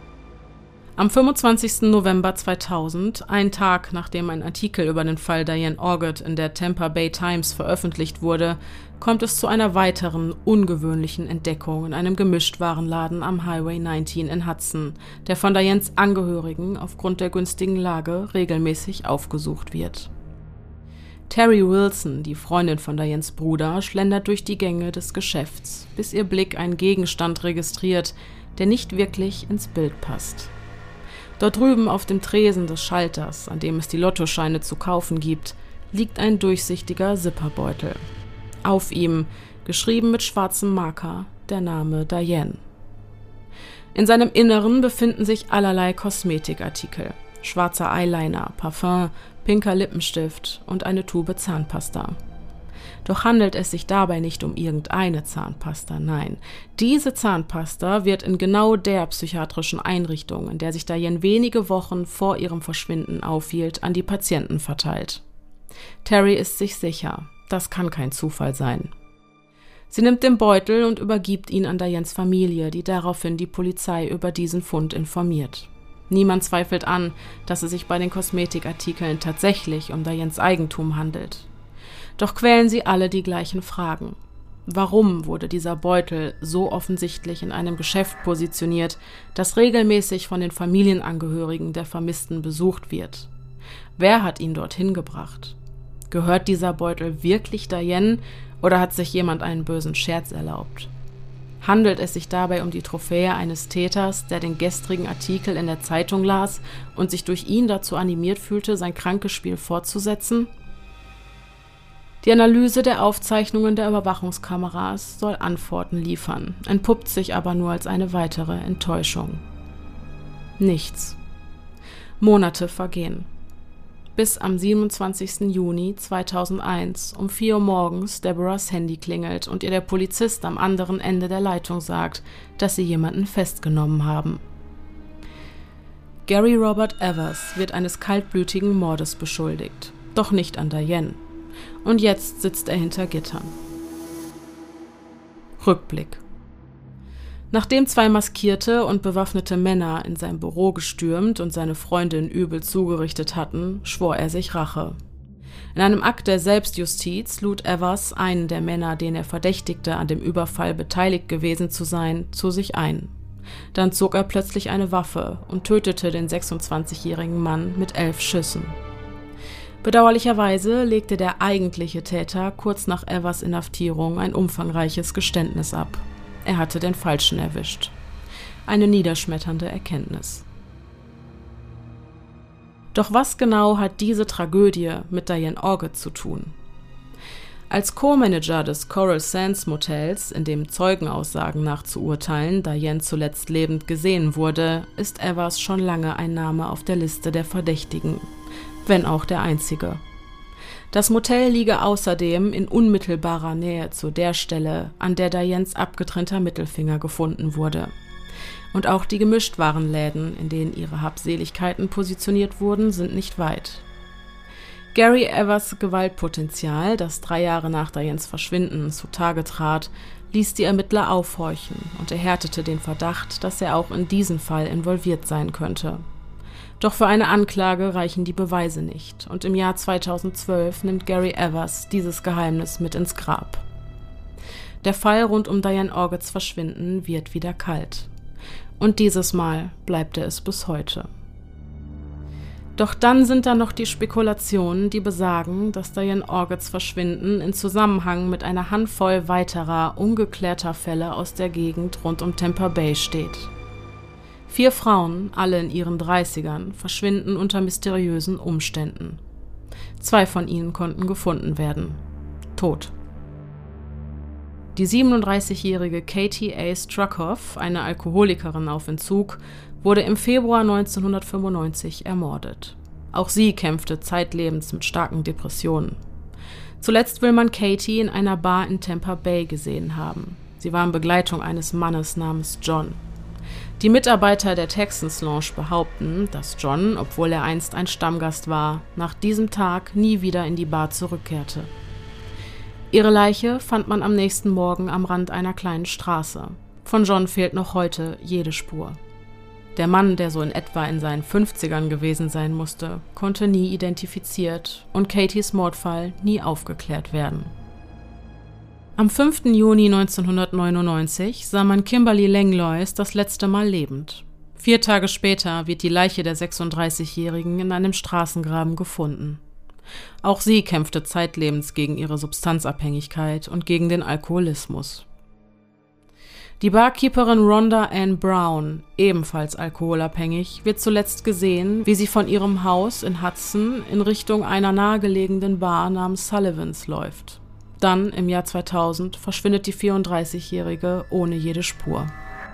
A: Am 25. November 2000, einen Tag nachdem ein Artikel über den Fall Diane Orgett in der Tampa Bay Times veröffentlicht wurde, kommt es zu einer weiteren ungewöhnlichen Entdeckung in einem Gemischtwarenladen am Highway 19 in Hudson, der von Dianes Angehörigen aufgrund der günstigen Lage regelmäßig aufgesucht wird. Terry Wilson, die Freundin von Dianes Bruder, schlendert durch die Gänge des Geschäfts, bis ihr Blick einen Gegenstand registriert, der nicht wirklich ins Bild passt. Dort drüben auf dem Tresen des Schalters, an dem es die Lottoscheine zu kaufen gibt, liegt ein durchsichtiger Zipperbeutel. Auf ihm, geschrieben mit schwarzem Marker, der Name Diane. In seinem Inneren befinden sich allerlei Kosmetikartikel, schwarzer Eyeliner, Parfum, pinker Lippenstift und eine Tube Zahnpasta. Doch handelt es sich dabei nicht um irgendeine Zahnpasta, nein. Diese Zahnpasta wird in genau der psychiatrischen Einrichtung, in der sich Diane wenige Wochen vor ihrem Verschwinden aufhielt, an die Patienten verteilt. Terry ist sich sicher, das kann kein Zufall sein. Sie nimmt den Beutel und übergibt ihn an Dianes Familie, die daraufhin die Polizei über diesen Fund informiert. Niemand zweifelt an, dass es sich bei den Kosmetikartikeln tatsächlich um Dianes Eigentum handelt. Doch quälen sie alle die gleichen Fragen. Warum wurde dieser Beutel so offensichtlich in einem Geschäft positioniert, das regelmäßig von den Familienangehörigen der Vermissten besucht wird? Wer hat ihn dorthin gebracht? Gehört dieser Beutel wirklich Diane oder hat sich jemand einen bösen Scherz erlaubt? Handelt es sich dabei um die Trophäe eines Täters, der den gestrigen Artikel in der Zeitung las und sich durch ihn dazu animiert fühlte, sein krankes Spiel fortzusetzen? Die Analyse der Aufzeichnungen der Überwachungskameras soll Antworten liefern, entpuppt sich aber nur als eine weitere Enttäuschung. Nichts. Monate vergehen. Bis am 27. Juni 2001 um 4 Uhr morgens Deborahs Handy klingelt und ihr der Polizist am anderen Ende der Leitung sagt, dass sie jemanden festgenommen haben. Gary Robert Evers wird eines kaltblütigen Mordes beschuldigt, doch nicht an Diane. Und jetzt sitzt er hinter Gittern. Rückblick. Nachdem 2 maskierte und bewaffnete Männer in sein Büro gestürmt und seine Freundin übel zugerichtet hatten, schwor er sich Rache. In einem Akt der Selbstjustiz lud Evers einen der Männer, den er verdächtigte, an dem Überfall beteiligt gewesen zu sein, zu sich ein. Dann zog er plötzlich eine Waffe und tötete den 26-jährigen Mann mit 11 Schüssen. Bedauerlicherweise legte der eigentliche Täter kurz nach Evers Inhaftierung ein umfangreiches Geständnis ab. Er hatte den Falschen erwischt. Eine niederschmetternde Erkenntnis. Doch was genau hat diese Tragödie mit Diane Orgett zu tun? Als Co-Manager des Coral Sands Motels, in dem Zeugenaussagen nach zu urteilen Diane zuletzt lebend gesehen wurde, ist Evers schon lange ein Name auf der Liste der Verdächtigen, wenn auch der einzige. Das Motel liege außerdem in unmittelbarer Nähe zu der Stelle, an der Dianes abgetrennter Mittelfinger gefunden wurde. Und auch die Gemischtwarenläden, in denen ihre Habseligkeiten positioniert wurden, sind nicht weit. Gary Evers Gewaltpotenzial, das 3 Jahre nach Dianes Verschwinden zutage trat, ließ die Ermittler aufhorchen und erhärtete den Verdacht, dass er auch in diesen Fall involviert sein könnte. Doch für eine Anklage reichen die Beweise nicht und im Jahr 2012 nimmt Gary Evers dieses Geheimnis mit ins Grab. Der Fall rund um Diane Orgetts Verschwinden wird wieder kalt. Und dieses Mal bleibt er es bis heute. Doch dann sind da noch die Spekulationen, die besagen, dass Diane Orgets Verschwinden in Zusammenhang mit einer Handvoll weiterer, ungeklärter Fälle aus der Gegend rund um Tampa Bay steht. 4 Frauen, alle in ihren 30ern, verschwinden unter mysteriösen Umständen. 2 von ihnen konnten gefunden werden. Tot. Die 37-jährige Katie A. Struckhoff, eine Alkoholikerin auf Entzug, wurde im Februar 1995 ermordet. Auch sie kämpfte zeitlebens mit starken Depressionen. Zuletzt will man Katie in einer Bar in Tampa Bay gesehen haben. Sie war in Begleitung eines Mannes namens John. Die Mitarbeiter der Texans Lounge behaupten, dass John, obwohl er einst ein Stammgast war, nach diesem Tag nie wieder in die Bar zurückkehrte. Ihre Leiche fand man am nächsten Morgen am Rand einer kleinen Straße. Von John fehlt noch heute jede Spur. Der Mann, der so in etwa in seinen 50ern gewesen sein musste, konnte nie identifiziert und Katies Mordfall nie aufgeklärt werden. Am 5. Juni 1999 sah man Kimberly Langlois das letzte Mal lebend. 4 Tage später wird die Leiche der 36-Jährigen in einem Straßengraben gefunden. Auch sie kämpfte zeitlebens gegen ihre Substanzabhängigkeit und gegen den Alkoholismus. Die Barkeeperin Rhonda Ann Brown, ebenfalls alkoholabhängig, wird zuletzt gesehen, wie sie von ihrem Haus in Hudson in Richtung einer nahegelegenen Bar namens Sullivan's läuft. Dann, im Jahr 2000, verschwindet die 34-Jährige ohne jede Spur.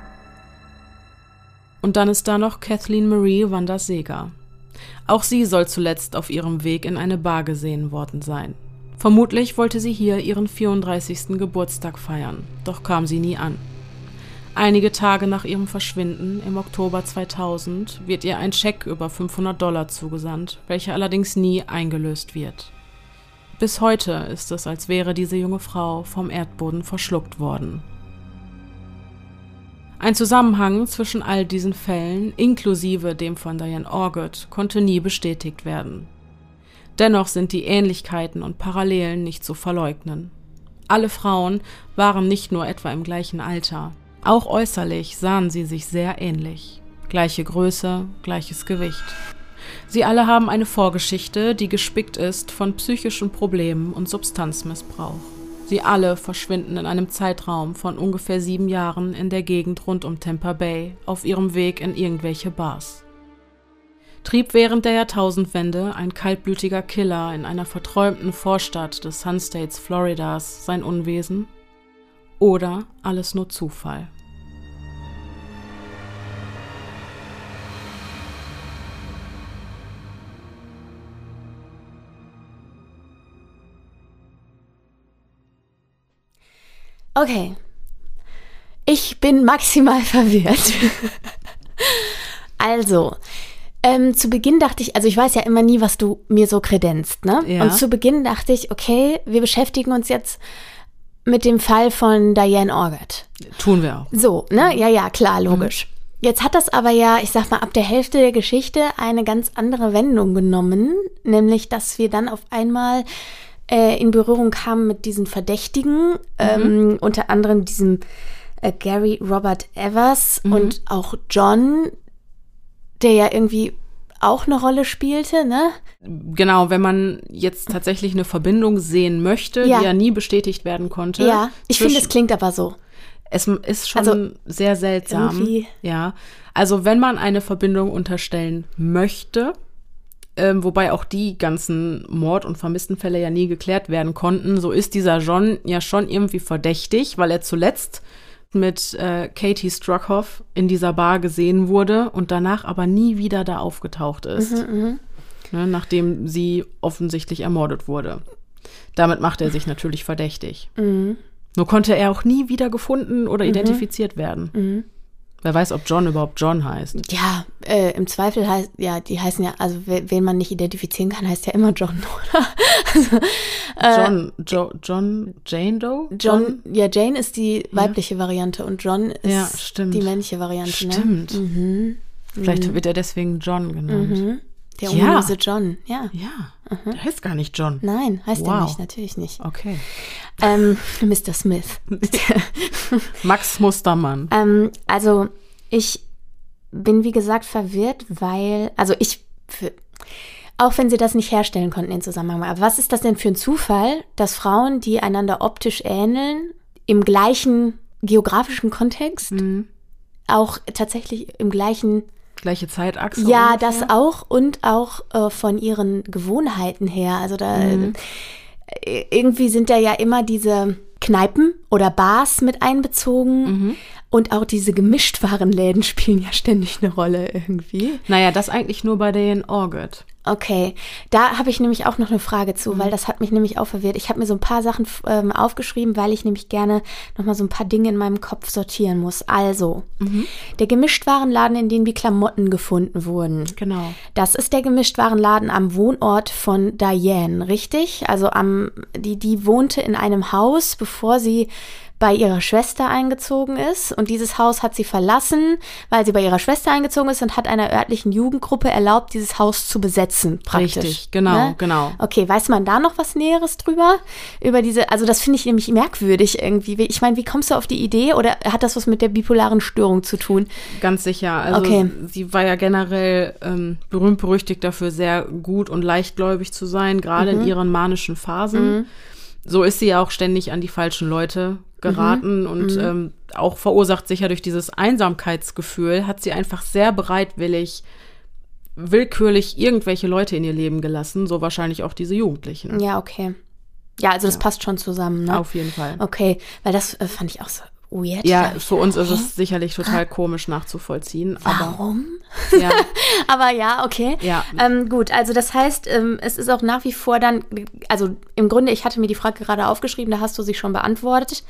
A: Und dann ist da noch Kathleen Marie Vanderseger. Auch sie soll zuletzt auf ihrem Weg in eine Bar gesehen worden sein. Vermutlich wollte sie hier ihren 34. Geburtstag feiern, doch kam sie nie an. Einige Tage nach ihrem Verschwinden, im Oktober 2000, wird ihr ein Scheck über $500 zugesandt, welcher allerdings nie eingelöst wird. Bis heute ist es, als wäre diese junge Frau vom Erdboden verschluckt worden. Ein Zusammenhang zwischen all diesen Fällen, inklusive dem von Diane Orgett, konnte nie bestätigt werden. Dennoch sind die Ähnlichkeiten und Parallelen nicht zu verleugnen. Alle Frauen waren nicht nur etwa im gleichen Alter. Auch äußerlich sahen sie sich sehr ähnlich. Gleiche Größe, gleiches Gewicht. Sie alle haben eine Vorgeschichte, die gespickt ist von psychischen Problemen und Substanzmissbrauch. Sie alle verschwinden in einem Zeitraum von ungefähr 7 Jahren in der Gegend rund um Tampa Bay auf ihrem Weg in irgendwelche Bars. Trieb während der Jahrtausendwende ein kaltblütiger Killer in einer verträumten Vorstadt des Sun States Floridas sein Unwesen? Oder alles nur Zufall?
B: Okay, ich bin maximal verwirrt. Also, zu Beginn dachte ich, also ich weiß ja immer nie, was du mir so kredenzt, ne?
A: Ja.
B: Und zu Beginn dachte ich, okay, wir beschäftigen uns jetzt mit dem Fall von Diane Orgett.
A: Tun wir auch.
B: So, ne? Ja, klar, logisch. Jetzt hat das aber ja, ich sag mal, ab der Hälfte der Geschichte eine ganz andere Wendung genommen, nämlich, dass wir dann auf einmal in Berührung kamen mit diesen Verdächtigen, unter anderem diesem Gary Robert Evers und auch John, der ja irgendwie auch eine Rolle spielte, ne?
A: Genau, wenn man jetzt tatsächlich eine Verbindung sehen möchte, die ja nie bestätigt werden konnte.
B: Ja, ich finde, es klingt aber so.
A: Es ist schon sehr seltsam. Irgendwie. Ja, also wenn man eine Verbindung unterstellen möchte, wobei auch die ganzen Mord- und Vermisstenfälle ja nie geklärt werden konnten, so ist dieser John ja schon irgendwie verdächtig, weil er zuletzt mit Katie Struckhoff in dieser Bar gesehen wurde und danach aber nie wieder da aufgetaucht ist, ne, nachdem sie offensichtlich ermordet wurde. Damit macht er sich natürlich verdächtig. Nur konnte er auch nie wieder gefunden oder identifiziert werden. Wer weiß, ob John überhaupt John heißt.
B: Ja, im Zweifel heißt, ja, die heißen ja, also wen man nicht identifizieren kann, heißt ja immer John, oder? Jane Doe? Jane ist die weibliche Variante und John ist die männliche Variante.
A: Stimmt.
B: Ne?
A: Vielleicht wird er deswegen John genannt.
B: Der ominöse John, ja.
A: Der heißt gar nicht John.
B: Nein, heißt er nicht, natürlich nicht.
A: Okay.
B: Mr. Smith.
A: Max Mustermann.
B: Also ich bin, wie gesagt, verwirrt, weil, Auch wenn sie das nicht herstellen konnten in Zusammenhang. Aber was ist das denn für ein Zufall, dass Frauen, die einander optisch ähneln, im gleichen geografischen Kontext, auch tatsächlich im gleichen...
A: Gleiche Zeitachse?
B: Ja, ungefähr? Das auch und auch von ihren Gewohnheiten her. Also da irgendwie sind da ja immer diese Kneipen oder Bars mit einbezogen. Und auch diese Gemischtwarenläden spielen ja ständig eine Rolle irgendwie.
A: Naja, das eigentlich nur bei den Orget.
B: Okay, da habe ich nämlich auch noch eine Frage zu, weil das hat mich nämlich auch verwirrt. Ich habe mir so ein paar Sachen aufgeschrieben, weil ich nämlich gerne nochmal so ein paar Dinge in meinem Kopf sortieren muss. Also, der Gemischtwarenladen, in dem die Klamotten gefunden wurden.
A: Genau.
B: Das ist der Gemischtwarenladen am Wohnort von Diane, richtig? Also die wohnte in einem Haus, bevor sie bei ihrer Schwester eingezogen ist. Und dieses Haus hat sie verlassen, weil sie bei ihrer Schwester eingezogen ist und hat einer örtlichen Jugendgruppe erlaubt, dieses Haus zu besetzen, praktisch.
A: Richtig, genau, genau.
B: Okay, weiß man da noch was Näheres drüber? Über also das finde ich nämlich merkwürdig irgendwie. Ich meine, wie kommst du auf die Idee oder hat das was mit der bipolaren Störung zu tun?
A: Ganz sicher. Also sie war ja generell berühmt-berüchtigt dafür, sehr gut und leichtgläubig zu sein, gerade in ihren manischen Phasen. So ist sie ja auch ständig an die falschen Leute geraten und auch verursacht sicher durch dieses Einsamkeitsgefühl, hat sie einfach sehr bereitwillig willkürlich irgendwelche Leute in ihr Leben gelassen, so wahrscheinlich auch diese Jugendlichen.
B: Ja, okay. Ja, also das passt schon zusammen, ne?
A: Auf jeden Fall.
B: Okay, weil das fand ich auch so weird.
A: Ja, für uns ist es sicherlich total komisch nachzuvollziehen.
B: Warum?
A: Aber, ja.
B: Aber ja, okay.
A: Ja.
B: Gut, also das heißt, es ist auch nach wie vor dann, also im Grunde, ich hatte mir die Frage gerade aufgeschrieben, da hast du sie schon beantwortet.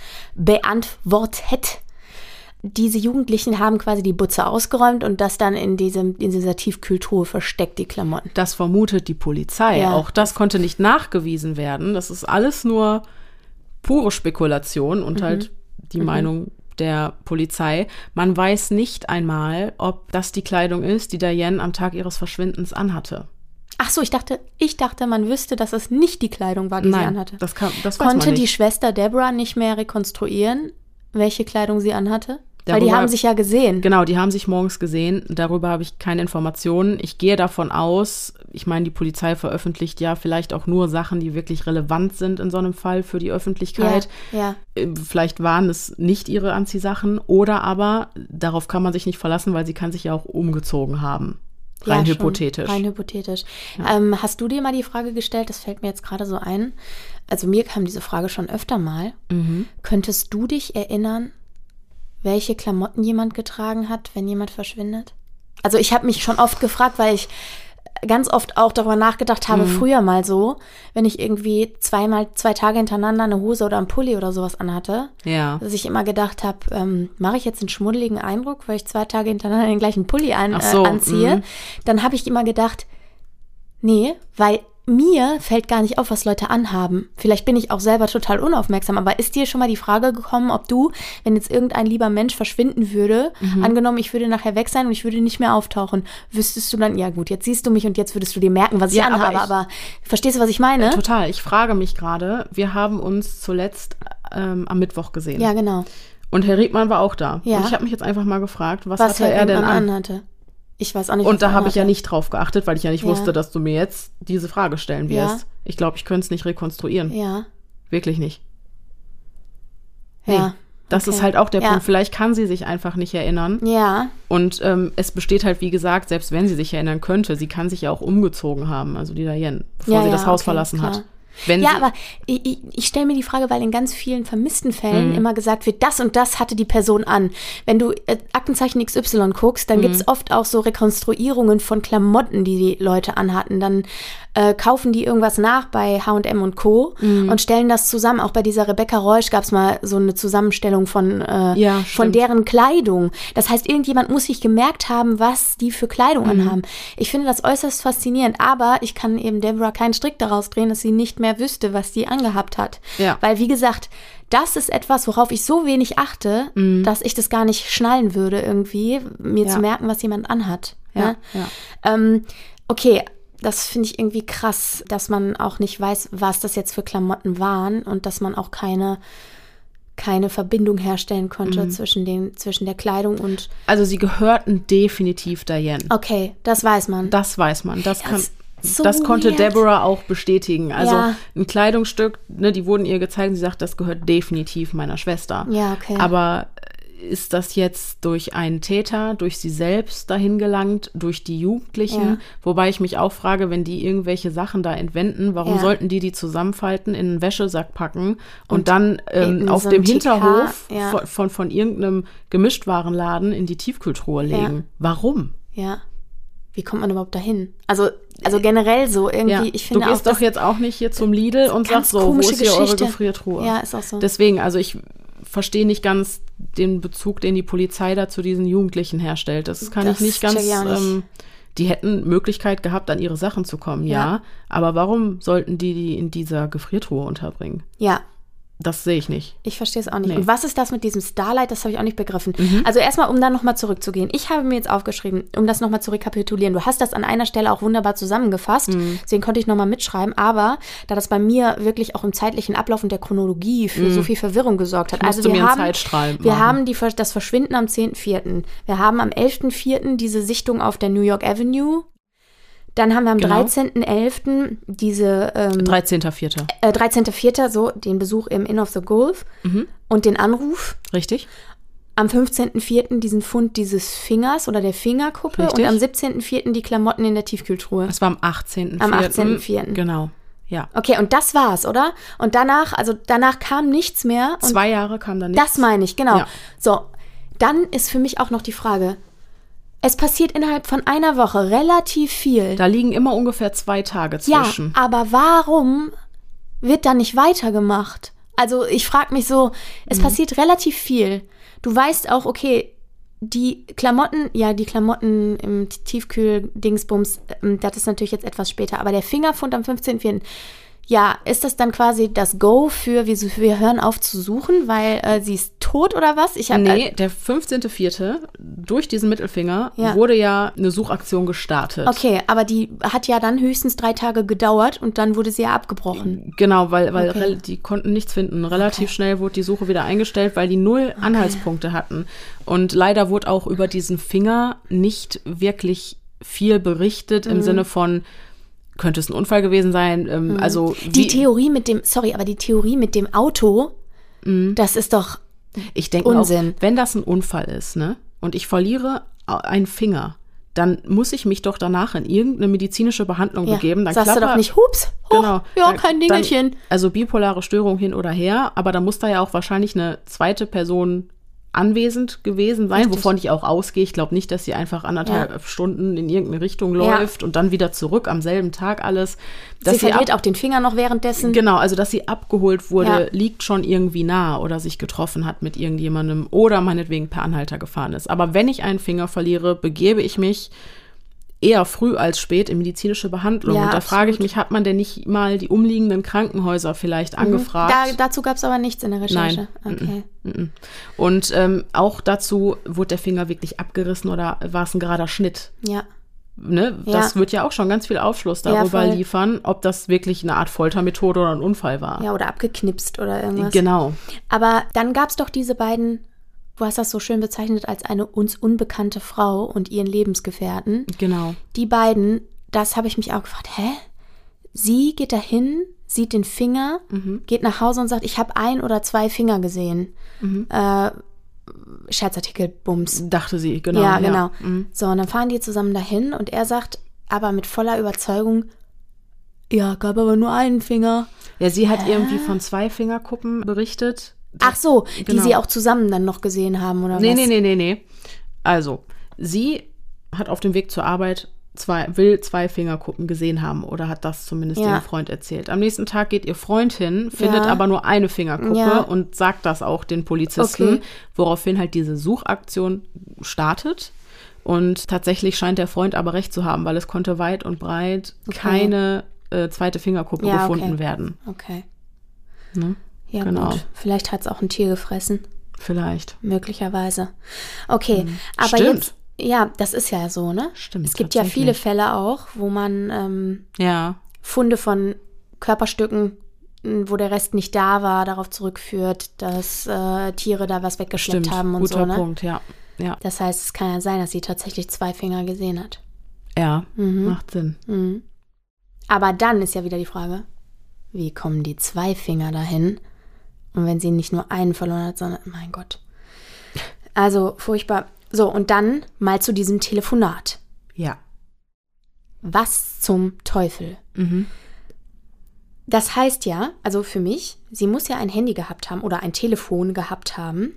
B: Diese Jugendlichen haben quasi die Butze ausgeräumt und das dann in dieser Tiefkühltruhe versteckt, die Klamotten.
A: Das vermutet die Polizei.
B: Ja.
A: Auch das konnte nicht nachgewiesen werden. Das ist alles nur pure Spekulation und halt die Meinung der Polizei. Man weiß nicht einmal, ob das die Kleidung ist, die Diane am Tag ihres Verschwindens anhatte.
B: Ach so, ich dachte, man wüsste, dass es nicht die Kleidung war, die sie anhatte.
A: Das weiß man nicht.
B: Konnte die Schwester Deborah nicht mehr rekonstruieren, welche Kleidung sie anhatte? Weil die haben sich ja gesehen.
A: Genau, die haben sich morgens gesehen. Darüber habe ich keine Informationen. Ich gehe davon aus, ich meine, die Polizei veröffentlicht ja vielleicht auch nur Sachen, die wirklich relevant sind in so einem Fall für die Öffentlichkeit.
B: Ja.
A: Vielleicht waren es nicht ihre Anziehsachen oder aber, darauf kann man sich nicht verlassen, weil sie kann sich ja auch umgezogen haben. Rein hypothetisch.
B: Rein hypothetisch. Ja. Hast du dir mal die Frage gestellt, das fällt mir jetzt gerade so ein, also mir kam diese Frage schon öfter mal, könntest du dich erinnern, welche Klamotten jemand getragen hat, wenn jemand verschwindet? Also ich habe mich schon oft gefragt, weil ich ganz oft auch darüber nachgedacht habe, früher mal so, wenn ich irgendwie 2 Tage hintereinander eine Hose oder einen Pulli oder sowas anhatte, dass ich immer gedacht habe, mache ich jetzt einen schmuddeligen Eindruck, weil ich 2 Tage hintereinander den gleichen Pulli anziehe. Dann habe ich immer gedacht, nee, weil mir fällt gar nicht auf, was Leute anhaben. Vielleicht bin ich auch selber total unaufmerksam, aber ist dir schon mal die Frage gekommen, ob du, wenn jetzt irgendein lieber Mensch verschwinden würde, angenommen, ich würde nachher weg sein und ich würde nicht mehr auftauchen, wüsstest du dann, ja gut, jetzt siehst du mich und jetzt würdest du dir merken, was ich anhabe, aber verstehst du, was ich meine?
A: Total, ich frage mich gerade, wir haben uns zuletzt am Mittwoch gesehen.
B: Ja, genau.
A: Und Herr Riedmann war auch da.
B: Ja.
A: Und ich habe mich jetzt einfach mal gefragt, was
B: hatte
A: er denn
B: anhatte? Ich weiß auch nicht.
A: Und da habe ich ja nicht drauf geachtet, weil ich ja nicht wusste, dass du mir jetzt diese Frage stellen wirst. Ja. Ich glaube, ich könnte es nicht rekonstruieren.
B: Ja.
A: Wirklich nicht.
B: Nee. Ja.
A: Das ist halt auch der Punkt. Vielleicht kann sie sich einfach nicht erinnern.
B: Ja.
A: Und es besteht halt, wie gesagt, selbst wenn sie sich erinnern könnte, sie kann sich ja auch umgezogen haben, also die Diane, bevor sie das Haus verlassen hat.
B: Aber ich stelle mir die Frage, weil in ganz vielen vermissten Fällen immer gesagt wird, das und das hatte die Person an. Wenn du Aktenzeichen XY guckst, dann gibt es oft auch so Rekonstruierungen von Klamotten, die Leute anhatten. Dann kaufen die irgendwas nach bei H&M und Co. Und stellen das zusammen. Auch bei dieser Rebecca Reusch gab es mal so eine Zusammenstellung von deren Kleidung. Das heißt, irgendjemand muss sich gemerkt haben, was die für Kleidung anhaben. Ich finde das äußerst faszinierend, aber ich kann eben Deborah keinen Strick daraus drehen, dass sie nicht mehr wüsste, was die angehabt hat. Ja. Weil, wie gesagt, das ist etwas, worauf ich so wenig achte, dass ich das gar nicht schnallen würde, irgendwie, mir zu merken, was jemand anhat. Ja. Okay, das finde ich irgendwie krass, dass man auch nicht weiß, was das jetzt für Klamotten waren und dass man auch keine Verbindung herstellen konnte zwischen der Kleidung und...
A: Also sie gehörten definitiv Diane.
B: Okay, das weiß man.
A: Das weiß man. Das kann...
B: So
A: das konnte
B: weird.
A: Deborah auch bestätigen. Also
B: Ja.
A: ein Kleidungsstück, ne, die wurden ihr gezeigt und sie sagt, das gehört definitiv meiner Schwester.
B: Ja, okay.
A: Aber ist das jetzt durch einen Täter, durch sie selbst dahin gelangt, durch die Jugendlichen?
B: Ja.
A: Wobei ich mich auch frage, wenn die irgendwelche Sachen da entwenden, warum
B: Ja.
A: sollten die zusammenfalten, in einen Wäschesack packen und dann
B: in
A: auf
B: so
A: dem
B: einem
A: Hinterhof
B: TK, ja.
A: von irgendeinem Gemischtwarenladen in die Tiefkühltruhe legen?
B: Ja.
A: Warum?
B: Ja. Wie kommt man überhaupt dahin? Also generell so irgendwie,
A: Ja,
B: ich finde
A: du gehst
B: auch,
A: doch jetzt auch nicht hier zum Lidl und
B: ganz
A: sagst so, wo
B: komische
A: ist hier eure
B: Geschichte.
A: Gefriertruhe?
B: Ja, ist auch so.
A: Deswegen, also ich verstehe nicht ganz den Bezug, den die Polizei da zu diesen Jugendlichen herstellt. Das kann ich nicht ganz,
B: check ich auch nicht.
A: die hätten Möglichkeit gehabt, an ihre Sachen zu kommen, ja. Aber warum sollten die in dieser Gefriertruhe unterbringen?
B: Ja,
A: Das sehe ich nicht.
B: ich verstehe es auch nicht.
A: Nee.
B: Und was ist das mit diesem Starlight? Das habe ich auch nicht begriffen. Also erstmal, um dann nochmal zurückzugehen. Ich habe mir jetzt aufgeschrieben, um das nochmal zu rekapitulieren. Du hast das an einer Stelle auch wunderbar zusammengefasst. Deswegen konnte ich nochmal mitschreiben. Aber da das bei mir wirklich auch im zeitlichen Ablauf und der Chronologie für so viel Verwirrung gesorgt hat.
A: Musste mir einen Zeitstrahl
B: wir
A: machen.
B: haben das Verschwinden am 10.4. Wir haben am 11.4. diese Sichtung auf der New York Avenue. Dann haben wir am
A: Genau.
B: 13.11. diese
A: 13.04.
B: 13.04. so den Besuch im Inn of the Gulf und den Anruf.
A: Richtig?
B: Am 15.04. diesen Fund dieses Fingers oder der Fingerkuppe
A: Richtig.
B: und am 17.04. die Klamotten in der Tiefkühltruhe.
A: Das war am 18.04.
B: Am 18.04..
A: Genau, ja.
B: Okay, und das war's, oder? Und danach kam nichts mehr. Und
A: 2 Jahre kam dann nichts.
B: das meine ich, genau.
A: Ja.
B: So, dann ist für mich auch noch die Frage, es passiert innerhalb von einer Woche relativ viel.
A: Da liegen immer ungefähr 2 Tage
B: Ja,
A: zwischen.
B: aber warum wird da nicht weitergemacht? Also ich frage mich so, es passiert relativ viel. Du weißt auch, okay, die Klamotten im Tiefkühl-Dingsbums, das ist natürlich jetzt etwas später, aber der Fingerfund am 15.04., ja, ist das dann quasi das Go für, wir hören auf zu suchen, weil sie ist tot oder was?
A: Nee, der 15.04. durch diesen Mittelfinger wurde ja eine Suchaktion gestartet.
B: Okay, aber die hat ja dann höchstens 3 Tage gedauert und dann wurde sie ja abgebrochen.
A: Genau, weil
B: Okay.
A: die konnten nichts finden. Relativ schnell wurde die Suche wieder eingestellt, weil die 0 Anhaltspunkte hatten. Und leider wurde auch über diesen Finger nicht wirklich viel berichtet im Sinne von, könnte es ein Unfall gewesen sein? Also
B: Die Theorie mit dem Auto, das ist doch
A: ich denke auch,
B: Unsinn.
A: wenn das ein Unfall ist, ne, und ich verliere einen Finger, dann muss ich mich doch danach in irgendeine medizinische Behandlung begeben. Dann
B: sagst du doch nicht, hups,
A: Genau.
B: ja, kein Dingelchen.
A: Also bipolare Störung hin oder her, aber da muss da ja auch wahrscheinlich eine zweite Person anwesend gewesen sein,
B: Richtig.
A: wovon ich auch ausgehe. Ich glaube nicht, dass sie einfach 1,5 Stunden in irgendeine Richtung läuft und dann wieder zurück am selben Tag alles.
B: Sie verliert auch den Finger noch währenddessen.
A: Genau, also dass sie abgeholt wurde,
B: Ja.
A: liegt schon irgendwie nah oder sich getroffen hat mit irgendjemandem oder meinetwegen per Anhalter gefahren ist. Aber wenn ich einen Finger verliere, begebe ich mich eher früh als spät in medizinische Behandlung.
B: Ja,
A: und da frage ich
B: absolut.
A: mich, hat man denn nicht mal die umliegenden Krankenhäuser vielleicht angefragt?
B: Dazu gab es aber nichts in der Recherche.
A: Nein.
B: Okay.
A: Und auch dazu, wurde der Finger wirklich abgerissen oder war es ein gerader Schnitt?
B: Ja.
A: Ne? Das wird ja auch schon ganz viel Aufschluss darüber
B: voll.
A: liefern, ob das wirklich eine Art Foltermethode oder ein Unfall war.
B: Ja, oder abgeknipst oder irgendwas.
A: Genau.
B: Aber dann gab es doch diese beiden, du hast das so schön bezeichnet als eine uns unbekannte Frau und ihren Lebensgefährten.
A: Genau.
B: Die beiden, das habe ich mich auch gefragt, Sie geht dahin, sieht den Finger, geht nach Hause und sagt, ich habe 1 oder 2 Finger gesehen. Scherzartikel, Bums.
A: Dachte sie, genau.
B: Ja, genau. So, und dann fahren die zusammen dahin und er sagt aber mit voller Überzeugung, ja, gab aber nur einen Finger.
A: Ja, sie hat irgendwie von 2 Fingerkuppen berichtet.
B: Ach so, die
A: Genau.
B: sie auch zusammen dann noch gesehen haben, oder was?
A: Nee. Also, sie hat auf dem Weg zur Arbeit will 2 Fingerkuppen gesehen haben oder hat das zumindest ihrem Freund erzählt. Am nächsten Tag geht ihr Freund hin, findet aber nur eine Fingerkuppe und sagt das auch den Polizisten, woraufhin halt diese Suchaktion startet. Und tatsächlich scheint der Freund aber recht zu haben, weil es konnte weit und breit keine zweite Fingerkuppe gefunden werden.
B: Okay.
A: Ne?
B: Ja,
A: Genau.
B: gut. Vielleicht hat es auch ein Tier gefressen.
A: Vielleicht.
B: Möglicherweise. Okay, aber
A: Stimmt.
B: jetzt, ja, das ist ja so, ne?
A: Stimmt,
B: Es gibt ja
A: tatsächlich.
B: viele Fälle auch, wo man
A: Ja.
B: Funde von Körperstücken, wo der Rest nicht da war, darauf zurückführt, dass Tiere da was weggeschleppt
A: Stimmt.
B: haben und
A: Guter
B: so, ne?
A: Punkt, ja. Ja.
B: Das heißt, es kann ja sein, dass sie tatsächlich 2 Finger gesehen hat.
A: Ja, macht Sinn.
B: Aber dann ist ja wieder die Frage, wie kommen die 2 Finger dahin? Und wenn sie nicht nur einen verloren hat, sondern, mein Gott. Also furchtbar. So, und dann mal zu diesem Telefonat.
A: Ja.
B: Was zum Teufel? Das heißt ja, also für mich, sie muss ja ein Handy gehabt haben oder ein Telefon gehabt haben.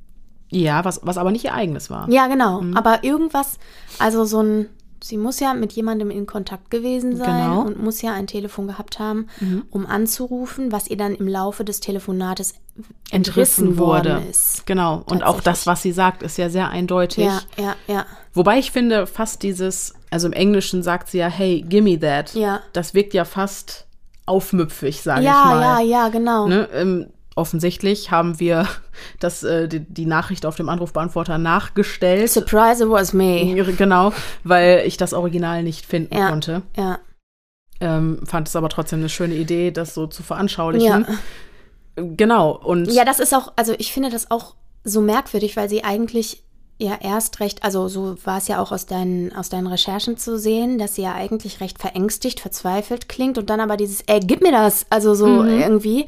A: Ja, was aber nicht ihr eigenes war.
B: Ja, genau. Aber irgendwas, also sie muss ja mit jemandem in Kontakt gewesen sein und muss ja ein Telefon gehabt haben, um anzurufen, was ihr dann im Laufe des Telefonates entrissen worden ist.
A: Genau. Und auch das, was sie sagt, ist ja sehr eindeutig.
B: Ja.
A: Wobei ich finde, fast dieses, also im Englischen sagt sie ja, hey, gimme that.
B: Ja.
A: Das wirkt ja fast aufmüpfig, sage ich mal.
B: Ja, genau.
A: Ne? Offensichtlich haben wir die Nachricht auf dem Anrufbeantworter nachgestellt.
B: Surprise, it was me.
A: Genau, weil ich das Original nicht finden konnte.
B: Ja.
A: Fand es aber trotzdem eine schöne Idee, das so zu veranschaulichen. Ja. Genau. Und
B: ja, das ist auch, also ich finde das auch so merkwürdig, weil sie eigentlich ja erst recht, also so war es ja auch aus deinen Recherchen zu sehen, dass sie ja eigentlich recht verängstigt, verzweifelt klingt und dann aber dieses, gib mir das, also so irgendwie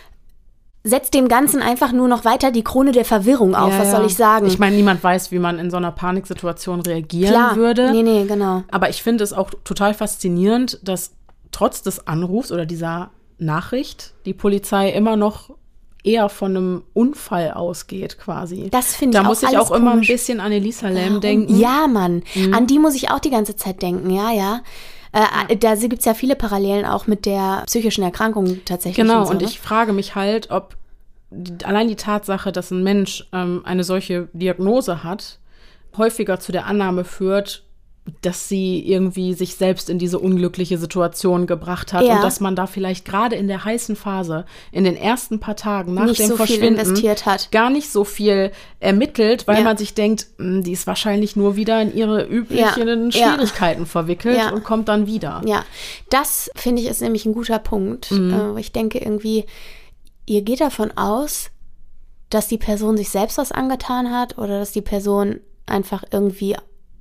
B: setzt dem Ganzen einfach nur noch weiter die Krone der Verwirrung auf, was soll ich sagen?
A: Ich meine, niemand weiß, wie man in so einer Paniksituation reagieren würde.
B: Nee, genau.
A: Aber ich finde es auch total faszinierend, dass trotz des Anrufs oder dieser Nachricht die Polizei immer noch eher von einem Unfall ausgeht quasi.
B: Das finde ich auch.
A: Da muss ich auch immer ein bisschen an Elisa Lam denken.
B: Ja, Mann. An die muss ich auch die ganze Zeit denken, ja. Da gibt es ja viele Parallelen auch mit der psychischen Erkrankung tatsächlich.
A: Genau,
B: so,
A: und ich frage mich halt, ob allein die Tatsache, dass ein Mensch eine solche Diagnose hat, häufiger zu der Annahme führt, dass sie irgendwie sich selbst in diese unglückliche Situation gebracht hat und dass man da vielleicht gerade in der heißen Phase, in den ersten paar Tagen nach
B: nicht
A: dem
B: so
A: Verschwinden
B: viel investiert hat.
A: Gar nicht so viel ermittelt, weil man sich denkt, die ist wahrscheinlich nur wieder in ihre üblichen Schwierigkeiten verwickelt und kommt dann wieder.
B: Ja, das finde ich ist nämlich ein guter Punkt. Ich denke irgendwie, ihr geht davon aus, dass die Person sich selbst was angetan hat oder dass die Person einfach irgendwie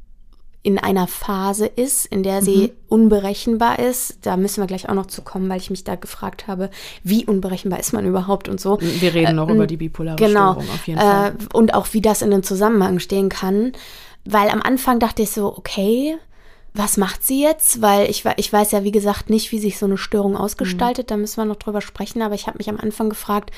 B: in einer Phase ist, in der sie unberechenbar ist. Da müssen wir gleich auch noch zu kommen, weil ich mich da gefragt habe, wie unberechenbar ist man überhaupt und so.
A: Wir reden noch über die bipolare Störung auf jeden Fall.
B: Und auch, wie das in einem Zusammenhang stehen kann. Weil am Anfang dachte ich so, okay, was macht sie jetzt? Weil ich weiß ja, wie gesagt, nicht, wie sich so eine Störung ausgestaltet. Da müssen wir noch drüber sprechen. Aber ich habe mich am Anfang gefragt,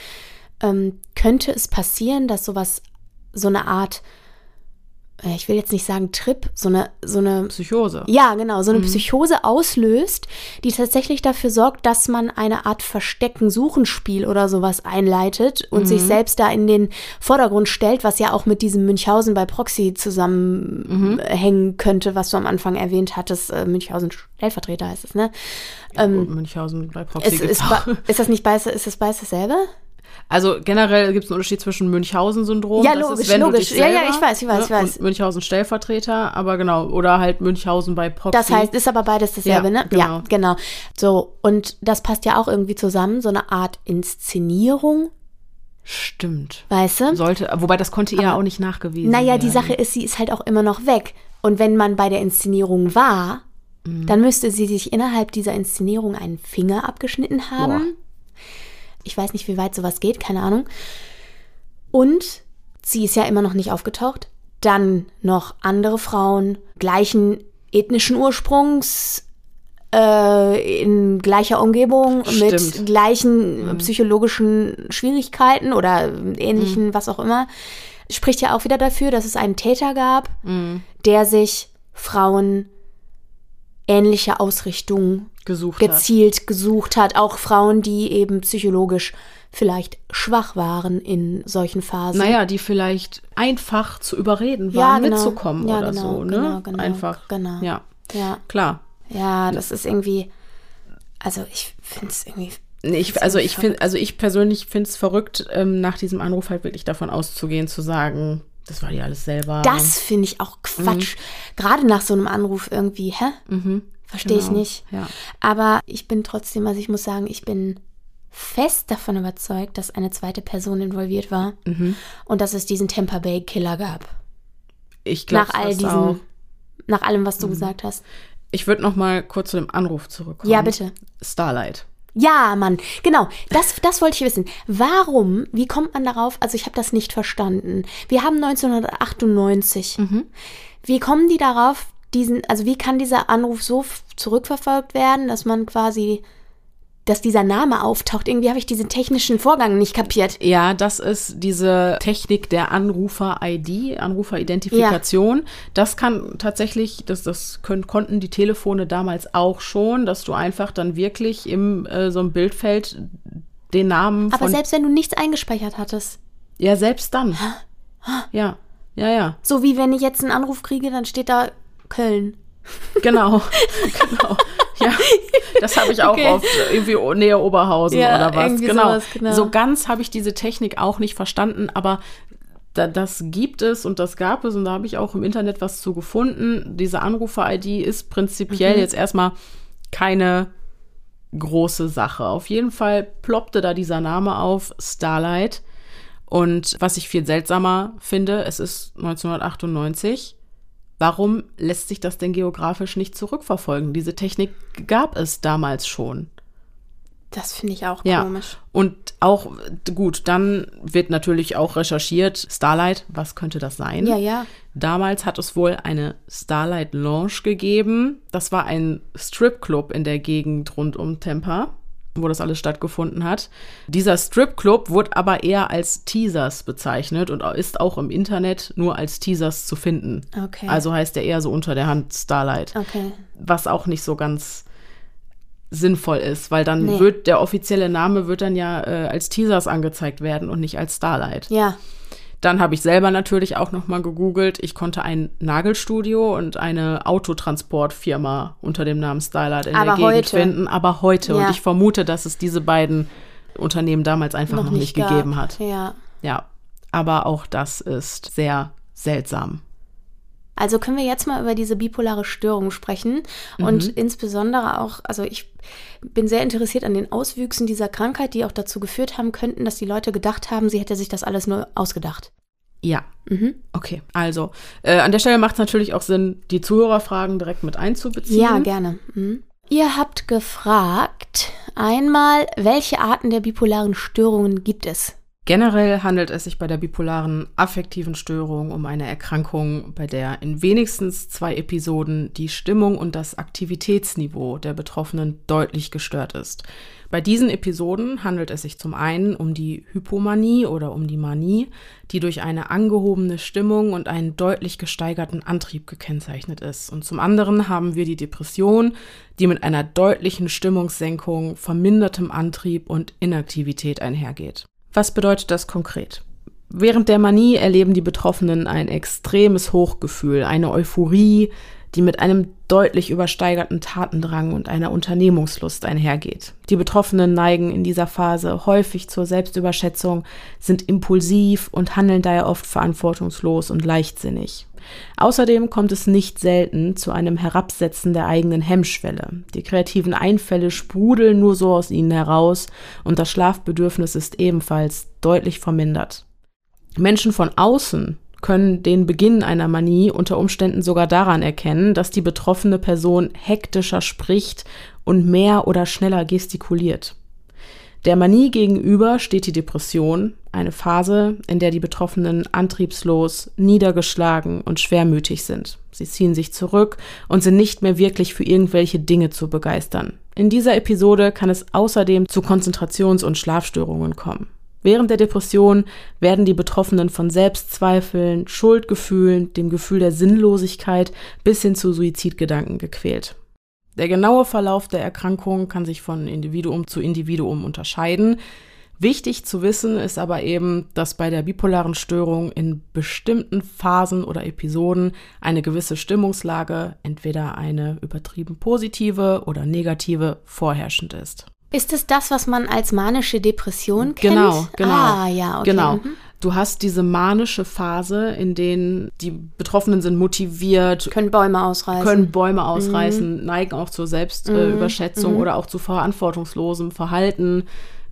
B: könnte es passieren, dass so eine Art, ich will jetzt nicht sagen Trip, so eine
A: Psychose.
B: Ja, genau, so eine Psychose auslöst, die tatsächlich dafür sorgt, dass man eine Art Verstecken-Suchen-Spiel oder sowas einleitet und sich selbst da in den Vordergrund stellt, was ja auch mit diesem Münchhausen bei Proxy zusammenhängen könnte, was du am Anfang erwähnt hattest. Münchhausen Stellvertreter heißt es, ne?
A: Münchhausen bei Proxy
B: ist das nicht beides dasselbe?
A: Also generell gibt es einen Unterschied zwischen Münchhausen-Syndrom.
B: Ja, logisch. Ich weiß.
A: Und Münchhausen-Stellvertreter, aber genau. Oder halt Münchhausen bei Proxy.
B: Das heißt, ist aber beides dasselbe, ne?
A: Genau.
B: Ja, genau. So, und das passt ja auch irgendwie zusammen, so eine Art Inszenierung.
A: Stimmt.
B: Weißt du?
A: Wobei das konnte ihr ja auch nicht nachgewiesen werden.
B: Naja, die Sache ist, sie ist halt auch immer noch weg. Und wenn man bei der Inszenierung war, dann müsste sie sich innerhalb dieser Inszenierung einen Finger abgeschnitten haben.
A: Boah.
B: Ich weiß nicht, wie weit sowas geht, keine Ahnung. Und sie ist ja immer noch nicht aufgetaucht. Dann noch andere Frauen gleichen ethnischen Ursprungs, in gleicher Umgebung, mit gleichen psychologischen Schwierigkeiten oder ähnlichen, was auch immer. Spricht ja auch wieder dafür, dass es einen Täter gab, der sich Frauen ähnliche Ausrichtungen gesucht hat. Auch Frauen, die eben psychologisch vielleicht schwach waren in solchen Phasen.
A: Naja, die vielleicht einfach zu überreden waren, mitzukommen oder so. Ne?
B: Genau,
A: einfach.
B: Genau.
A: Ja, klar.
B: Ja, das ist irgendwie, also ich finde es irgendwie.
A: Ich persönlich finde es verrückt, nach diesem Anruf halt wirklich davon auszugehen, zu sagen, das war die alles selber.
B: Das finde ich auch Quatsch. Gerade nach so einem Anruf irgendwie, Verstehe ich nicht.
A: Ja.
B: Aber ich bin trotzdem, also ich muss sagen, ich bin fest davon überzeugt, dass eine zweite Person involviert war und dass es diesen Tampa Bay Killer gab.
A: Ich glaube
B: nach allem, was du gesagt hast.
A: Ich würde noch mal kurz zu dem Anruf zurückkommen.
B: Ja, bitte.
A: Starlight.
B: Ja, Mann, genau, das wollte ich wissen. Warum, wie kommt man darauf, also ich habe das nicht verstanden. Wir haben 1998. Wie kommen die darauf, wie kann dieser Anruf so zurückverfolgt werden, dass man quasi, dass dieser Name auftaucht? Irgendwie habe ich diesen technischen Vorgang nicht kapiert.
A: Ja, das ist diese Technik der Anrufer-ID, Anruferidentifikation. Ja. Das kann tatsächlich, konnten die Telefone damals auch schon, dass du einfach dann wirklich im so einem Bildfeld den Namen
B: Aber selbst wenn du nichts eingespeichert hattest.
A: Ja, selbst dann. Ja.
B: So wie wenn ich jetzt einen Anruf kriege, dann steht da Köln.
A: Genau. Ja, das habe ich auch oft, irgendwie näher Oberhausen oder was. Genau. So ganz habe ich diese Technik auch nicht verstanden, aber das gibt es und das gab es und da habe ich auch im Internet was zu gefunden. Diese Anrufer-ID ist prinzipiell jetzt erstmal keine große Sache. Auf jeden Fall ploppte da dieser Name auf, Starlight. Und was ich viel seltsamer finde, es ist 1998. Warum lässt sich das denn geografisch nicht zurückverfolgen? Diese Technik gab es damals schon.
B: Das finde ich auch komisch.
A: Und auch, gut, dann wird natürlich auch recherchiert, Starlight, was könnte das sein?
B: Ja.
A: Damals hat es wohl eine Starlight Lounge gegeben. Das war ein Stripclub in der Gegend rund um Tampa, wo das alles stattgefunden hat. Dieser Stripclub wurde aber eher als Teasers bezeichnet und ist auch im Internet nur als Teasers zu finden.
B: Okay.
A: Also heißt der eher so unter der Hand Starlight.
B: Okay.
A: Was auch nicht so ganz sinnvoll ist, weil dann wird der offizielle Name dann ja als Teasers angezeigt werden und nicht als Starlight.
B: Ja.
A: Dann habe ich selber natürlich auch noch mal gegoogelt. Ich konnte ein Nagelstudio und eine Autotransportfirma unter dem Namen Starlight in der Gegend finden. Aber heute. Ja. Und ich vermute, dass es diese beiden Unternehmen damals einfach noch nicht gegeben hat. Ja. Aber auch das ist sehr seltsam.
B: Also können wir jetzt mal über diese bipolare Störung sprechen und insbesondere auch, also ich bin sehr interessiert an den Auswüchsen dieser Krankheit, die auch dazu geführt haben könnten, dass die Leute gedacht haben, sie hätte sich das alles nur ausgedacht.
A: Ja, okay. Also an der Stelle macht es natürlich auch Sinn, die Zuhörerfragen direkt mit einzubeziehen.
B: Ja, gerne. Ihr habt gefragt, einmal, welche Arten der bipolaren Störungen gibt es?
A: Generell handelt es sich bei der bipolaren affektiven Störung um eine Erkrankung, bei der in wenigstens 2 Episoden die Stimmung und das Aktivitätsniveau der Betroffenen deutlich gestört ist. Bei diesen Episoden handelt es sich zum einen um die Hypomanie oder um die Manie, die durch eine angehobene Stimmung und einen deutlich gesteigerten Antrieb gekennzeichnet ist. Und zum anderen haben wir die Depression, die mit einer deutlichen Stimmungssenkung, vermindertem Antrieb und Inaktivität einhergeht. Was bedeutet das konkret? Während der Manie erleben die Betroffenen ein extremes Hochgefühl, eine Euphorie, die mit einem deutlich übersteigerten Tatendrang und einer Unternehmungslust einhergeht. Die Betroffenen neigen in dieser Phase häufig zur Selbstüberschätzung, sind impulsiv und handeln daher oft verantwortungslos und leichtsinnig. Außerdem kommt es nicht selten zu einem Herabsetzen der eigenen Hemmschwelle. Die kreativen Einfälle sprudeln nur so aus ihnen heraus und das Schlafbedürfnis ist ebenfalls deutlich vermindert. Menschen von außen können den Beginn einer Manie unter Umständen sogar daran erkennen, dass die betroffene Person hektischer spricht und mehr oder schneller gestikuliert. Der Manie gegenüber steht die Depression, eine Phase, in der die Betroffenen antriebslos, niedergeschlagen und schwermütig sind. Sie ziehen sich zurück und sind nicht mehr wirklich für irgendwelche Dinge zu begeistern. In dieser Episode kann es außerdem zu Konzentrations- und Schlafstörungen kommen. Während der Depression werden die Betroffenen von Selbstzweifeln, Schuldgefühlen, dem Gefühl der Sinnlosigkeit bis hin zu Suizidgedanken gequält. Der genaue Verlauf der Erkrankung kann sich von Individuum zu Individuum unterscheiden. Wichtig zu wissen ist aber eben, dass bei der bipolaren Störung in bestimmten Phasen oder Episoden eine gewisse Stimmungslage, entweder eine übertrieben positive oder negative, vorherrschend ist.
B: Ist es das, was man als manische Depression kennt?
A: Genau.
B: Ah, ja, okay.
A: Genau. Du hast diese manische Phase, in denen die Betroffenen sind motiviert.
B: Können Bäume ausreißen.
A: Neigen auch zur Selbstüberschätzung oder auch zu verantwortungslosem Verhalten.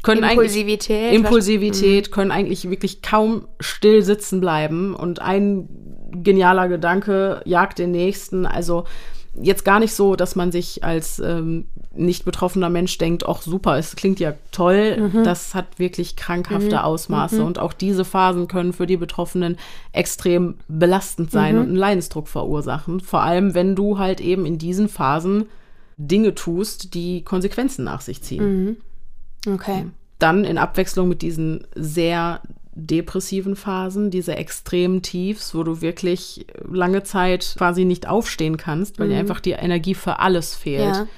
A: Impulsivität, können eigentlich wirklich kaum still sitzen bleiben und ein genialer Gedanke jagt den nächsten. Also Jetzt gar nicht so, dass man sich als nicht betroffener Mensch denkt, ach super, es klingt ja toll. Das hat wirklich krankhafte Ausmaße. Und auch diese Phasen können für die Betroffenen extrem belastend sein und einen Leidensdruck verursachen. Vor allem, wenn du halt eben in diesen Phasen Dinge tust, die Konsequenzen nach sich ziehen.
B: Okay.
A: Dann in Abwechslung mit diesen sehr depressiven Phasen, diese extremen Tiefs, wo du wirklich lange Zeit quasi nicht aufstehen kannst, weil dir einfach die Energie für alles fehlt.
B: Ja.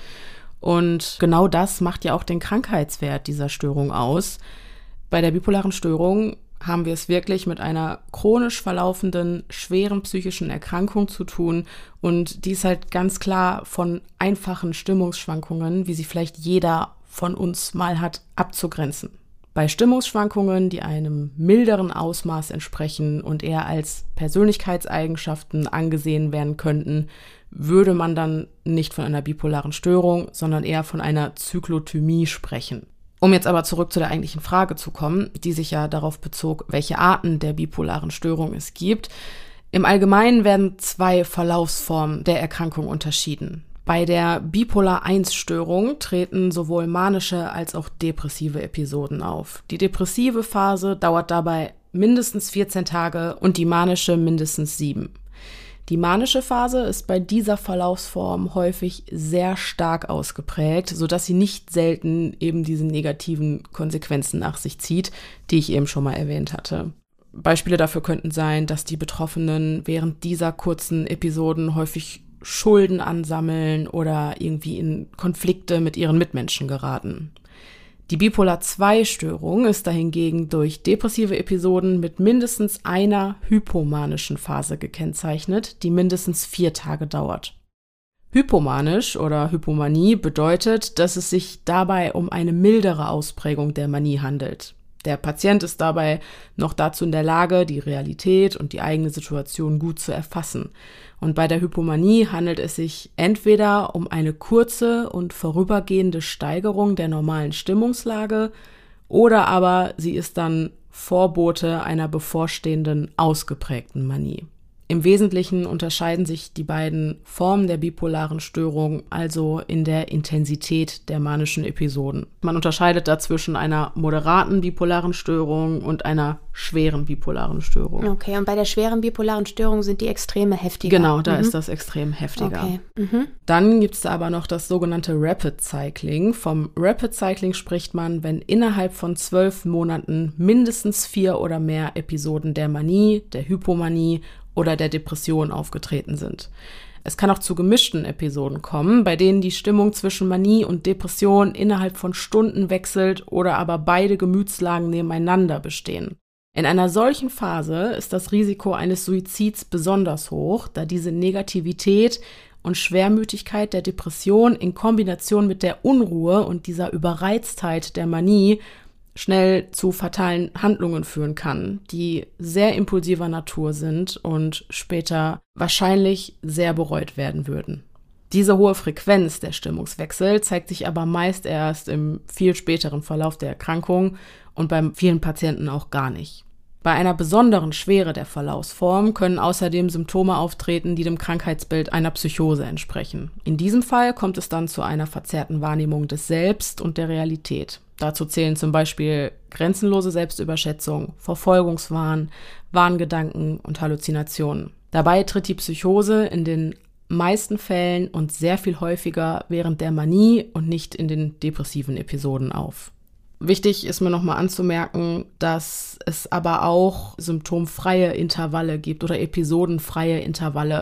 A: Und genau das macht ja auch den Krankheitswert dieser Störung aus. Bei der bipolaren Störung haben wir es wirklich mit einer chronisch verlaufenden, schweren psychischen Erkrankung zu tun. Und die ist halt ganz klar von einfachen Stimmungsschwankungen, wie sie vielleicht jeder von uns mal hat, abzugrenzen. Bei Stimmungsschwankungen, die einem milderen Ausmaß entsprechen und eher als Persönlichkeitseigenschaften angesehen werden könnten, würde man dann nicht von einer bipolaren Störung, sondern eher von einer Zyklothymie sprechen. Um jetzt aber zurück zu der eigentlichen Frage zu kommen, die sich ja darauf bezog, welche Arten der bipolaren Störung es gibt. Im Allgemeinen werden 2 Verlaufsformen der Erkrankung unterschieden. Bei der Bipolar-I-Störung treten sowohl manische als auch depressive Episoden auf. Die depressive Phase dauert dabei mindestens 14 Tage und die manische mindestens 7. Die manische Phase ist bei dieser Verlaufsform häufig sehr stark ausgeprägt, sodass sie nicht selten eben diese negativen Konsequenzen nach sich zieht, die ich eben schon mal erwähnt hatte. Beispiele dafür könnten sein, dass die Betroffenen während dieser kurzen Episoden häufig Schulden ansammeln oder irgendwie in Konflikte mit ihren Mitmenschen geraten. Die Bipolar-II-Störung ist dahingegen durch depressive Episoden mit mindestens einer hypomanischen Phase gekennzeichnet, die mindestens 4 Tage dauert. Hypomanisch oder Hypomanie bedeutet, dass es sich dabei um eine mildere Ausprägung der Manie handelt. Der Patient ist dabei noch dazu in der Lage, die Realität und die eigene Situation gut zu erfassen. Und bei der Hypomanie handelt es sich entweder um eine kurze und vorübergehende Steigerung der normalen Stimmungslage oder aber sie ist dann Vorbote einer bevorstehenden ausgeprägten Manie. Im Wesentlichen unterscheiden sich die beiden Formen der bipolaren Störung also in der Intensität der manischen Episoden. Man unterscheidet da zwischen einer moderaten bipolaren Störung und einer schweren bipolaren Störung.
B: Okay, und bei der schweren bipolaren Störung sind die Extreme heftiger.
A: Genau, da ist das extrem heftiger.
B: Okay.
A: Dann gibt es da aber noch das sogenannte Rapid Cycling. Vom Rapid Cycling spricht man, wenn innerhalb von 12 Monaten mindestens 4 oder mehr Episoden der Manie, der Hypomanie oder der Depression aufgetreten sind. Es kann auch zu gemischten Episoden kommen, bei denen die Stimmung zwischen Manie und Depression innerhalb von Stunden wechselt oder aber beide Gemütslagen nebeneinander bestehen. In einer solchen Phase ist das Risiko eines Suizids besonders hoch, da diese Negativität und Schwermütigkeit der Depression in Kombination mit der Unruhe und dieser Überreiztheit der Manie schnell zu fatalen Handlungen führen kann, die sehr impulsiver Natur sind und später wahrscheinlich sehr bereut werden würden. Diese hohe Frequenz der Stimmungswechsel zeigt sich aber meist erst im viel späteren Verlauf der Erkrankung und bei vielen Patienten auch gar nicht. Bei einer besonderen Schwere der Verlaufsform können außerdem Symptome auftreten, die dem Krankheitsbild einer Psychose entsprechen. In diesem Fall kommt es dann zu einer verzerrten Wahrnehmung des Selbst und der Realität. Dazu zählen zum Beispiel grenzenlose Selbstüberschätzung, Verfolgungswahn, Wahngedanken und Halluzinationen. Dabei tritt die Psychose in den meisten Fällen und sehr viel häufiger während der Manie und nicht in den depressiven Episoden auf. Wichtig ist mir nochmal anzumerken, dass es aber auch symptomfreie Intervalle gibt oder episodenfreie Intervalle,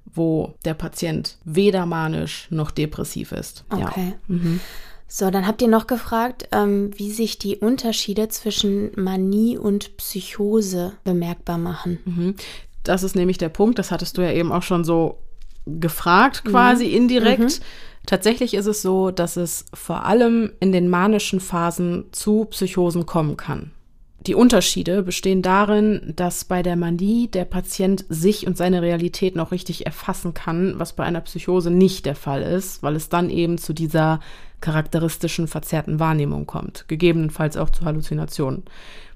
A: wo der Patient weder manisch noch depressiv ist.
B: Okay.
A: Ja.
B: So, dann habt ihr noch gefragt, wie sich die Unterschiede zwischen Manie und Psychose bemerkbar machen.
A: Das ist nämlich der Punkt, das hattest du ja eben auch schon so gefragt, quasi indirekt. Tatsächlich ist es so, dass es vor allem in den manischen Phasen zu Psychosen kommen kann. Die Unterschiede bestehen darin, dass bei der Manie der Patient sich und seine Realität noch richtig erfassen kann, was bei einer Psychose nicht der Fall ist, weil es dann eben zu dieser charakteristischen verzerrten Wahrnehmung kommt, gegebenenfalls auch zu Halluzinationen.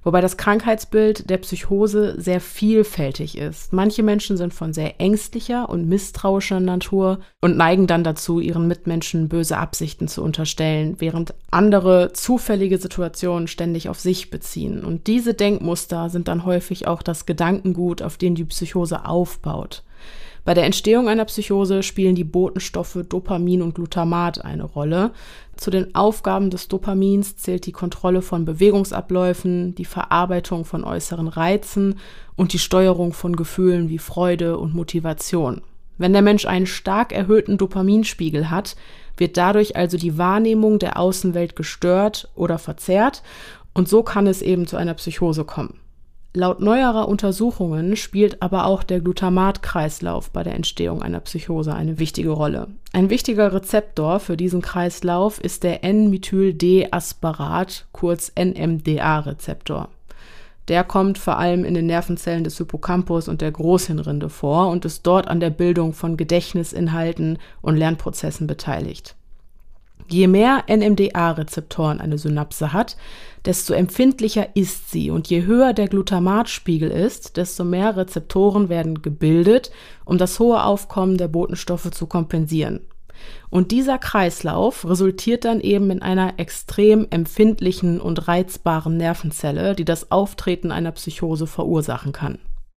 A: Wobei das Krankheitsbild der Psychose sehr vielfältig ist. Manche Menschen sind von sehr ängstlicher und misstrauischer Natur und neigen dann dazu, ihren Mitmenschen böse Absichten zu unterstellen, während andere zufällige Situationen ständig auf sich beziehen. Und diese Denkmuster sind dann häufig auch das Gedankengut, auf dem die Psychose aufbaut. Bei der Entstehung einer Psychose spielen die Botenstoffe Dopamin und Glutamat eine Rolle. Zu den Aufgaben des Dopamins zählt die Kontrolle von Bewegungsabläufen, die Verarbeitung von äußeren Reizen und die Steuerung von Gefühlen wie Freude und Motivation. Wenn der Mensch einen stark erhöhten Dopaminspiegel hat, wird dadurch also die Wahrnehmung der Außenwelt gestört oder verzerrt und so kann es eben zu einer Psychose kommen. Laut neuerer Untersuchungen spielt aber auch der Glutamatkreislauf bei der Entstehung einer Psychose eine wichtige Rolle. Ein wichtiger Rezeptor für diesen Kreislauf ist der N-Methyl-D-Asparat, kurz NMDA-Rezeptor. Der kommt vor allem in den Nervenzellen des Hippocampus und der Großhirnrinde vor und ist dort an der Bildung von Gedächtnisinhalten und Lernprozessen beteiligt. Je mehr NMDA-Rezeptoren eine Synapse hat, desto empfindlicher ist sie und je höher der Glutamatspiegel ist, desto mehr Rezeptoren werden gebildet, um das hohe Aufkommen der Botenstoffe zu kompensieren. Und dieser Kreislauf resultiert dann eben in einer extrem empfindlichen und reizbaren Nervenzelle, die das Auftreten einer Psychose verursachen kann.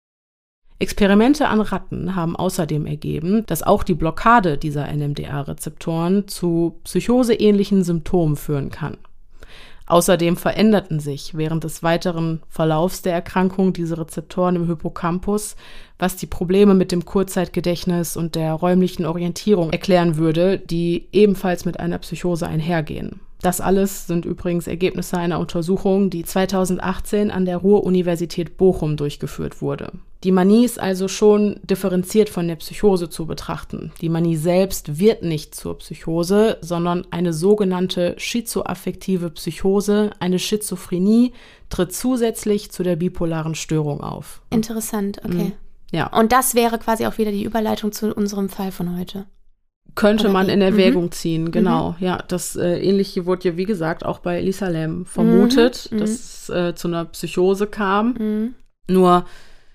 A: Experimente an Ratten haben außerdem ergeben, dass auch die Blockade dieser NMDA-Rezeptoren zu psychoseähnlichen Symptomen führen kann. Außerdem veränderten sich während des weiteren Verlaufs der Erkrankung diese Rezeptoren im Hippocampus, was die Probleme mit dem Kurzzeitgedächtnis und der räumlichen Orientierung erklären würde, die ebenfalls mit einer Psychose einhergehen. Das alles sind übrigens Ergebnisse einer Untersuchung, die 2018 an der Ruhr-Universität Bochum durchgeführt wurde. Die Manie ist also schon differenziert von der Psychose zu betrachten. Die Manie selbst wird nicht zur Psychose, sondern eine sogenannte schizoaffektive Psychose, eine Schizophrenie, tritt zusätzlich zu der bipolaren Störung auf.
B: Interessant, okay.
A: Ja.
B: Und das wäre quasi auch wieder die Überleitung zu unserem Fall von heute.
A: Könnte man in Erwägung ziehen, genau. Ja, das Ähnliche wurde ja, wie gesagt, auch bei Elisa Lam vermutet, dass es zu einer Psychose kam. Nur,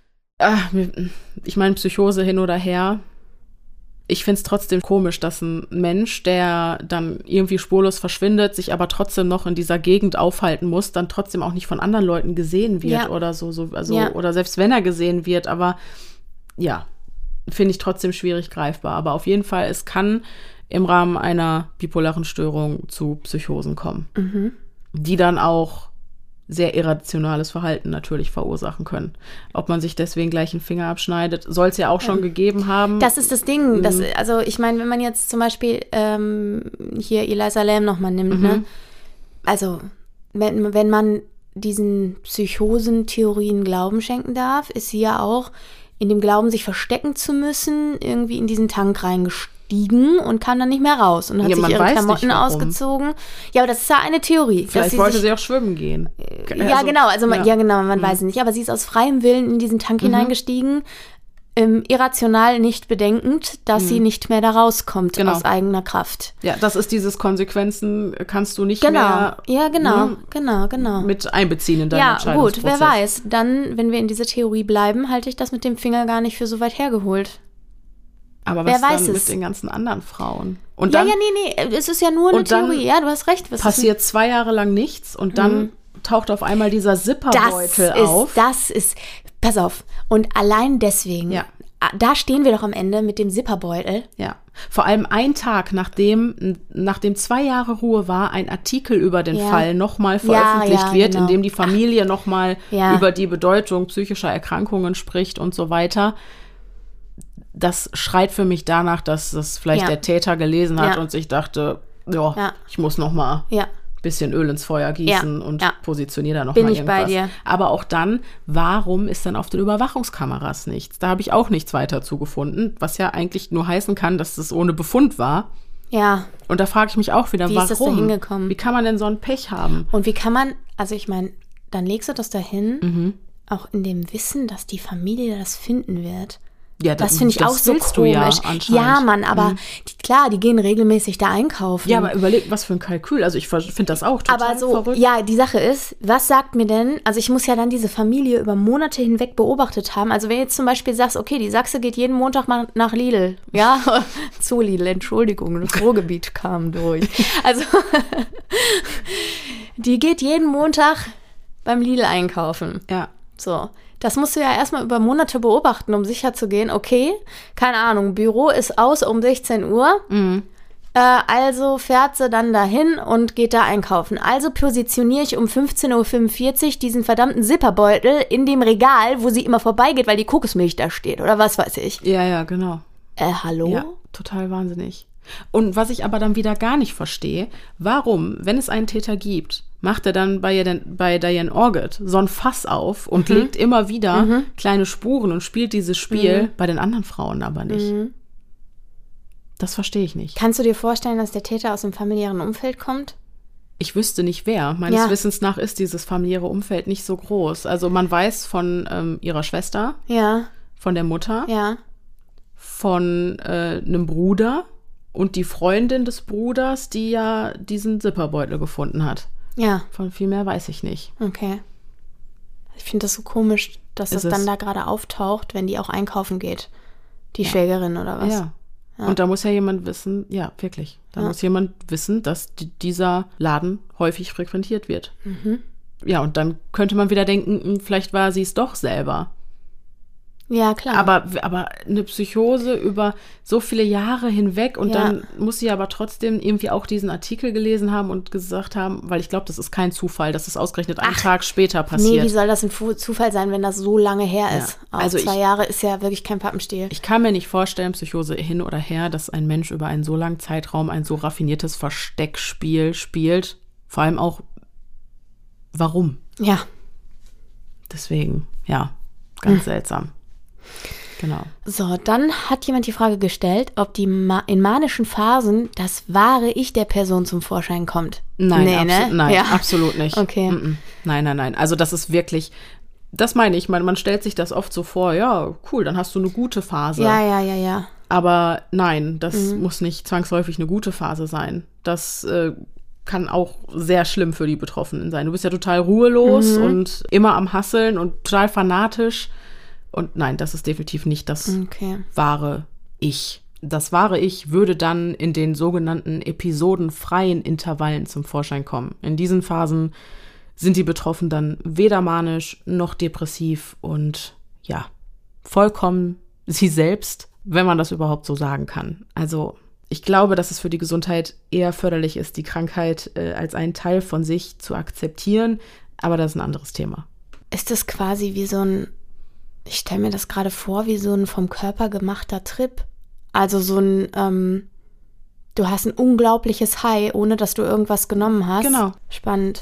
A: ich meine, Psychose hin oder her, ich finde es trotzdem komisch, dass ein Mensch, der dann irgendwie spurlos verschwindet, sich aber trotzdem noch in dieser Gegend aufhalten muss, dann trotzdem auch nicht von anderen Leuten gesehen wird oder so oder selbst wenn er gesehen wird, aber ja, finde ich trotzdem schwierig greifbar. Aber auf jeden Fall, es kann im Rahmen einer bipolaren Störung zu Psychosen kommen, die dann auch sehr irrationales Verhalten natürlich verursachen können. Ob man sich deswegen gleich einen Finger abschneidet, soll es ja auch schon gegeben haben.
B: Das ist das Ding. Also ich meine, wenn man jetzt zum Beispiel hier Elisa Lam nochmal nimmt, ne? Also wenn man diesen Psychosentheorien Glauben schenken darf, ist sie ja auch in dem Glauben, sich verstecken zu müssen, irgendwie in diesen Tank reingestiegen und kam dann nicht mehr raus und hat sich ihre Klamotten ausgezogen. Ja, aber das ist ja eine Theorie.
A: Vielleicht wollte sie auch schwimmen gehen.
B: Ja, genau, man weiß es nicht. Aber sie ist aus freiem Willen in diesen Tank hineingestiegen, irrational nicht bedenkend, dass sie nicht mehr da rauskommt aus eigener Kraft.
A: Ja, das ist dieses Konsequenzen kannst du nicht mehr
B: genau.
A: mit einbeziehen in deinen Entscheidungsprozess.
B: Ja, gut, wer weiß. Dann, wenn wir in dieser Theorie bleiben, halte ich das mit dem Finger gar nicht für so weit hergeholt.
A: Aber was dann mit den ganzen anderen Frauen? Und
B: dann, nee, es ist ja nur eine Theorie. Ja, du hast recht. Was
A: passiert 2 Jahre lang nichts und dann taucht auf einmal dieser Zipperbeutel auf.
B: Pass auf. Und allein deswegen, da stehen wir doch am Ende mit dem Zipperbeutel.
A: Ja. Vor allem einen Tag, nachdem 2 Jahre Ruhe war, ein Artikel über den Fall nochmal veröffentlicht wird, in dem die Familie nochmal über die Bedeutung psychischer Erkrankungen spricht und so weiter. Das schreit für mich danach, dass das vielleicht der Täter gelesen hat und sich dachte, ich muss nochmal bisschen Öl ins Feuer gießen und positioniere da noch mal irgendwas. Bin ich bei dir. Aber auch dann, warum ist dann auf den Überwachungskameras nichts? Da habe ich auch nichts weiter zugefunden, was ja eigentlich nur heißen kann, dass das ohne Befund war.
B: Ja.
A: Und da frage ich mich auch wieder, warum?
B: Ist das da hingekommen?
A: Wie kann man denn so ein Pech haben?
B: Und wie kann man, also ich meine, dann legst du das dahin, auch in dem Wissen, dass die Familie das finden wird.
A: Ja,
B: das finde ich auch so
A: willst du ja
B: komisch.
A: anscheinend.
B: Ja, Mann, aber klar, die gehen regelmäßig da einkaufen.
A: Ja, aber überleg, was für ein Kalkül. Also ich finde das auch total verrückt.
B: Ja, die Sache ist, was sagt mir denn, also ich muss ja dann diese Familie über Monate hinweg beobachtet haben. Also wenn du jetzt zum Beispiel sagst, okay, die Sachse geht jeden Montag mal nach Lidl, ja, zu Lidl, Entschuldigung, das Ruhrgebiet kam durch. Also die geht jeden Montag beim Lidl einkaufen.
A: Ja.
B: So, das musst du ja erstmal über Monate beobachten, um sicher zu gehen, okay, keine Ahnung, Büro ist aus um 16 Uhr, also fährt sie dann dahin und geht da einkaufen. Also positioniere ich um 15.45 Uhr diesen verdammten Zipperbeutel in dem Regal, wo sie immer vorbeigeht, weil die Kokosmilch da steht oder was weiß ich.
A: Ja, genau.
B: Hallo?
A: Ja, total wahnsinnig. Und was ich aber dann wieder gar nicht verstehe, warum, wenn es einen Täter gibt, macht er dann bei Diane Orgett so ein Fass auf und legt immer wieder kleine Spuren und spielt dieses Spiel, bei den anderen Frauen aber nicht. Das verstehe ich nicht.
B: Kannst du dir vorstellen, dass der Täter aus dem familiären Umfeld kommt?
A: Ich wüsste nicht wer. Meines Wissens nach ist dieses familiäre Umfeld nicht so groß. Also man weiß von ihrer Schwester, von der Mutter, von einem Bruder und die Freundin des Bruders, die ja diesen Zipperbeutel gefunden hat.
B: Ja.
A: Von viel mehr weiß ich nicht.
B: Okay. Ich finde das so komisch, dass das dann da gerade auftaucht, wenn die auch einkaufen geht. Die Schwägerin oder was?
A: Ja. Und da muss ja jemand wissen, ja, wirklich. Da muss jemand wissen, dass dieser Laden häufig frequentiert wird. Ja, und dann könnte man wieder denken, vielleicht war sie es doch selber.
B: Ja, klar.
A: Aber eine Psychose über so viele Jahre hinweg und dann muss sie aber trotzdem irgendwie auch diesen Artikel gelesen haben und gesagt haben, weil ich glaube, das ist kein Zufall, dass es ausgerechnet einen Tag später passiert.
B: Nee, wie soll das ein Zufall sein, wenn das so lange her ist? Auch
A: Also
B: 2 Jahre ist ja wirklich kein Pappenstiel.
A: Ich kann mir nicht vorstellen, Psychose hin oder her, dass ein Mensch über einen so langen Zeitraum ein so raffiniertes Versteckspiel spielt. Vor allem auch, warum?
B: Ja.
A: Deswegen, ganz seltsam. Genau.
B: So, dann hat jemand die Frage gestellt, ob in manischen Phasen das wahre Ich der Person zum Vorschein kommt.
A: Nein, absolut nicht.
B: Okay.
A: Nein. Also das ist wirklich, das meine ich, man stellt sich das oft so vor, ja, cool, dann hast du eine gute Phase.
B: Ja.
A: Aber nein, das muss nicht zwangsläufig eine gute Phase sein. Das kann auch sehr schlimm für die Betroffenen sein. Du bist ja total ruhelos und immer am Hasseln und total fanatisch. Und nein, das ist definitiv nicht das wahre Ich. Das wahre Ich würde dann in den sogenannten episodenfreien Intervallen zum Vorschein kommen. In diesen Phasen sind die Betroffenen dann weder manisch noch depressiv und vollkommen sie selbst, wenn man das überhaupt so sagen kann. Also ich glaube, dass es für die Gesundheit eher förderlich ist, die Krankheit als einen Teil von sich zu akzeptieren, aber das ist ein anderes Thema.
B: Ist das quasi wie so ein, ich stelle mir das gerade vor, wie so ein vom Körper gemachter Trip. Also so ein, du hast ein unglaubliches High, ohne dass du irgendwas genommen hast.
A: Genau.
B: Spannend.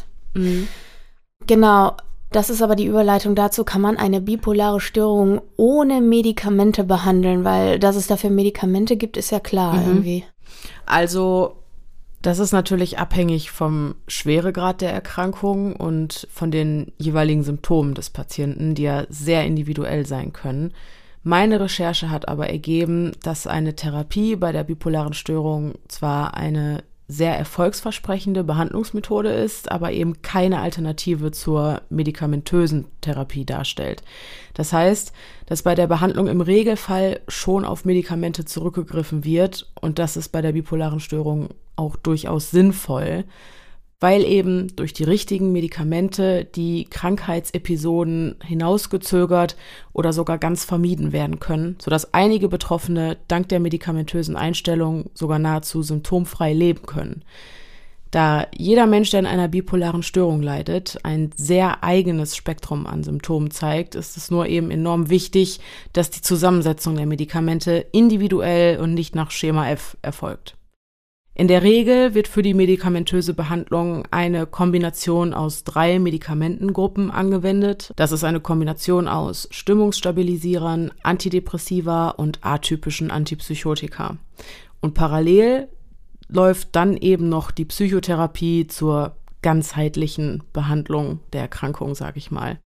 B: Genau, das ist aber die Überleitung dazu, kann man eine bipolare Störung ohne Medikamente behandeln, weil dass es dafür Medikamente gibt, ist ja klar irgendwie.
A: Also das ist natürlich abhängig vom Schweregrad der Erkrankung und von den jeweiligen Symptomen des Patienten, die ja sehr individuell sein können. Meine Recherche hat aber ergeben, dass eine Therapie bei der bipolaren Störung zwar eine sehr erfolgsversprechende Behandlungsmethode ist, aber eben keine Alternative zur medikamentösen Therapie darstellt. Das heißt, dass bei der Behandlung im Regelfall schon auf Medikamente zurückgegriffen wird und das ist bei der bipolaren Störung auch durchaus sinnvoll, weil eben durch die richtigen Medikamente die Krankheitsepisoden hinausgezögert oder sogar ganz vermieden werden können, sodass einige Betroffene dank der medikamentösen Einstellung sogar nahezu symptomfrei leben können. Da jeder Mensch, der an einer bipolaren Störung leidet, ein sehr eigenes Spektrum an Symptomen zeigt, ist es nur eben enorm wichtig, dass die Zusammensetzung der Medikamente individuell und nicht nach Schema F erfolgt. In der Regel wird für die medikamentöse Behandlung eine Kombination aus 3 Medikamentengruppen angewendet. Das ist eine Kombination aus Stimmungsstabilisierern, Antidepressiva und atypischen Antipsychotika. Und parallel läuft dann eben noch die Psychotherapie zur ganzheitlichen Behandlung der Erkrankung, sage ich mal.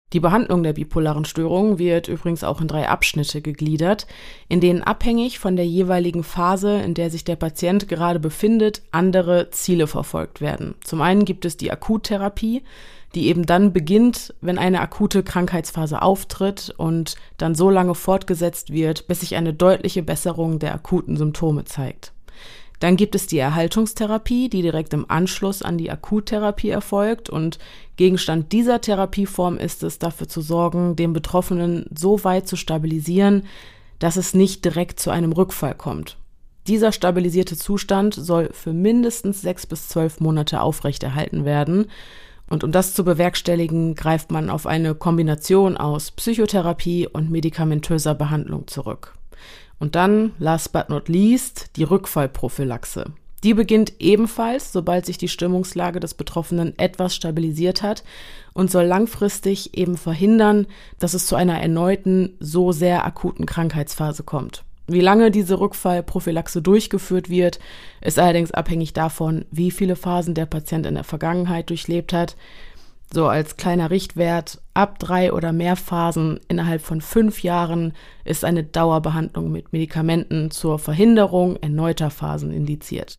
A: Die Behandlung der bipolaren Störung wird übrigens auch in 3 Abschnitte gegliedert, in denen abhängig von der jeweiligen Phase, in der sich der Patient gerade befindet, andere Ziele verfolgt werden. Zum einen gibt es die Akuttherapie, die eben dann beginnt, wenn eine akute Krankheitsphase auftritt und dann so lange fortgesetzt wird, bis sich eine deutliche Besserung der akuten Symptome zeigt. Dann gibt es die Erhaltungstherapie, die direkt im Anschluss an die Akuttherapie erfolgt und Gegenstand dieser Therapieform ist es, dafür zu sorgen, den Betroffenen so weit zu stabilisieren, dass es nicht direkt zu einem Rückfall kommt. Dieser stabilisierte Zustand soll für mindestens 6 bis 12 Monate aufrechterhalten werden und um das zu bewerkstelligen, greift man auf eine Kombination aus Psychotherapie und medikamentöser Behandlung zurück. Und dann, last but not least, die Rückfallprophylaxe. Die beginnt ebenfalls, sobald sich die Stimmungslage des Betroffenen etwas stabilisiert hat und soll langfristig eben verhindern, dass es zu einer erneuten, so sehr akuten Krankheitsphase kommt. Wie lange diese Rückfallprophylaxe durchgeführt wird, ist allerdings abhängig davon, wie viele Phasen der Patient in der Vergangenheit durchlebt hat. So als kleiner Richtwert, ab 3 oder mehr Phasen innerhalb von 5 Jahren ist eine Dauerbehandlung mit Medikamenten zur Verhinderung erneuter Phasen indiziert.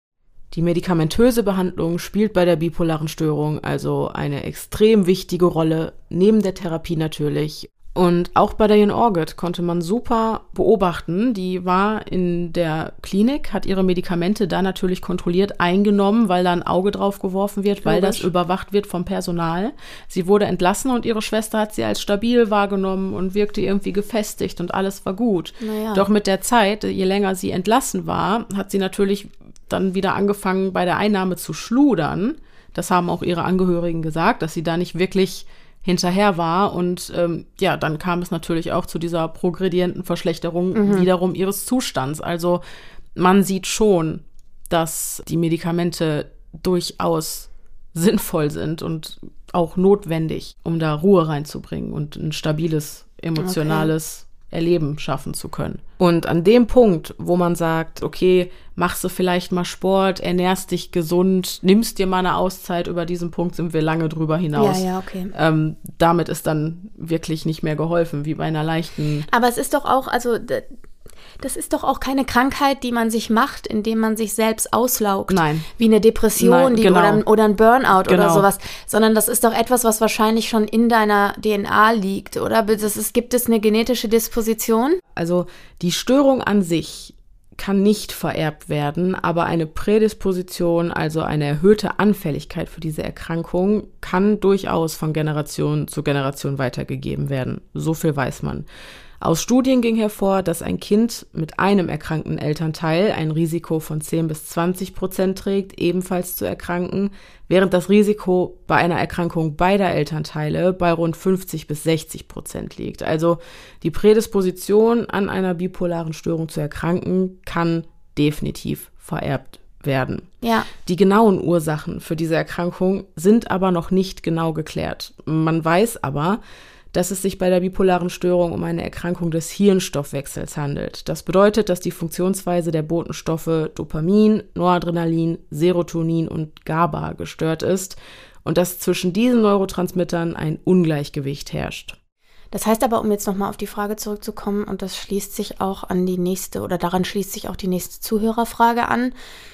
A: Die medikamentöse Behandlung spielt bei der bipolaren Störung also eine extrem wichtige Rolle, neben der Therapie natürlich. Und auch bei Diane Orgett konnte man super beobachten, die war in der Klinik, hat ihre Medikamente da natürlich kontrolliert eingenommen, weil da ein Auge drauf geworfen wird, weil das überwacht wird vom Personal. Sie wurde entlassen und ihre Schwester hat sie als stabil wahrgenommen und wirkte irgendwie gefestigt und alles war gut.
B: Naja.
A: Doch mit der Zeit, je länger sie entlassen war, hat sie natürlich dann wieder angefangen, bei der Einnahme zu schludern. Das haben auch ihre Angehörigen gesagt, dass sie da nicht wirklich hinterher war und dann kam es natürlich auch zu dieser progredienten Verschlechterung wiederum ihres Zustands. Also man sieht schon, dass die Medikamente durchaus sinnvoll sind und auch notwendig, um da Ruhe reinzubringen und ein stabiles, emotionales Erleben schaffen zu können. Und an dem Punkt, wo man sagt, okay, machst du vielleicht mal Sport, ernährst dich gesund, nimmst dir mal eine Auszeit, über diesen Punkt sind wir lange drüber hinaus.
B: Ja, okay.
A: Damit ist dann wirklich nicht mehr geholfen, wie bei einer leichten...
B: Aber es ist doch auch, also das ist doch auch keine Krankheit, die man sich macht, indem man sich selbst auslaugt.
A: Nein.
B: Wie eine Depression oder ein Burnout oder sowas. Sondern das ist doch etwas, was wahrscheinlich schon in deiner DNA liegt, oder? Gibt es eine genetische Disposition?
A: Also die Störung an sich kann nicht vererbt werden, aber eine Prädisposition, also eine erhöhte Anfälligkeit für diese Erkrankung, kann durchaus von Generation zu Generation weitergegeben werden. So viel weiß man. Aus Studien ging hervor, dass ein Kind mit einem erkrankten Elternteil ein Risiko von 10-20% trägt, ebenfalls zu erkranken, während das Risiko bei einer Erkrankung beider Elternteile bei rund 50-60% liegt. Also die Prädisposition an einer bipolaren Störung zu erkranken, kann definitiv vererbt werden.
B: Ja.
A: Die genauen Ursachen für diese Erkrankung sind aber noch nicht genau geklärt. Man weiß aber, dass es sich bei der bipolaren Störung um eine Erkrankung des Hirnstoffwechsels handelt. Das bedeutet, dass die Funktionsweise der Botenstoffe Dopamin, Noradrenalin, Serotonin und GABA gestört ist und dass zwischen diesen Neurotransmittern ein Ungleichgewicht herrscht.
B: Das heißt aber, um jetzt nochmal auf die Frage zurückzukommen, und das schließt sich auch an die nächste, oder daran schließt sich auch die nächste Zuhörerfrage an.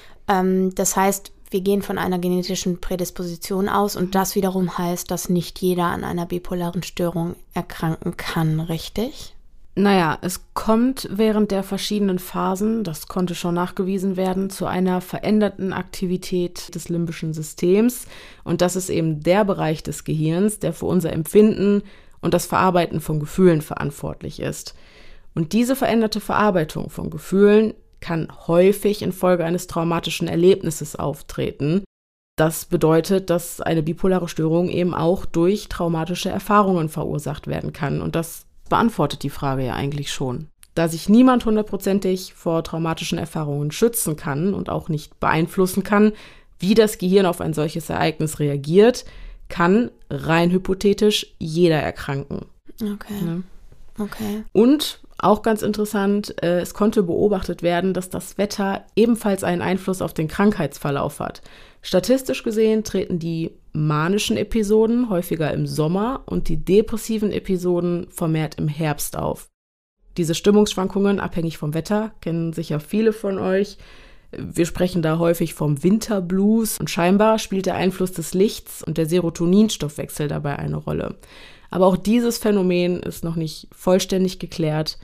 B: Das heißt, wir gehen von einer genetischen Prädisposition aus und das wiederum heißt, dass nicht jeder an einer bipolaren Störung erkranken kann, richtig?
A: Naja, es kommt während der verschiedenen Phasen, das konnte schon nachgewiesen werden, zu einer veränderten Aktivität des limbischen Systems. Und das ist eben der Bereich des Gehirns, der für unser Empfinden und das Verarbeiten von Gefühlen verantwortlich ist. Und diese veränderte Verarbeitung von Gefühlen kann häufig infolge eines traumatischen Erlebnisses auftreten. Das bedeutet, dass eine bipolare Störung eben auch durch traumatische Erfahrungen verursacht werden kann. Und das beantwortet die Frage ja eigentlich schon. Da sich niemand 100%ig vor traumatischen Erfahrungen schützen kann und auch nicht beeinflussen kann, wie das Gehirn auf ein solches Ereignis reagiert, kann rein hypothetisch jeder erkranken.
B: Okay.
A: Ja.
B: Okay.
A: Und Auch ganz interessant, es konnte beobachtet werden, dass das Wetter ebenfalls einen Einfluss auf den Krankheitsverlauf hat. Statistisch gesehen treten die manischen Episoden häufiger im Sommer und die depressiven Episoden vermehrt im Herbst auf. Diese Stimmungsschwankungen, abhängig vom Wetter, kennen sicher viele von euch. Wir sprechen da häufig vom Winterblues und scheinbar spielt der Einfluss des Lichts und der Serotoninstoffwechsel dabei eine Rolle. Aber auch dieses Phänomen ist noch nicht vollständig geklärt.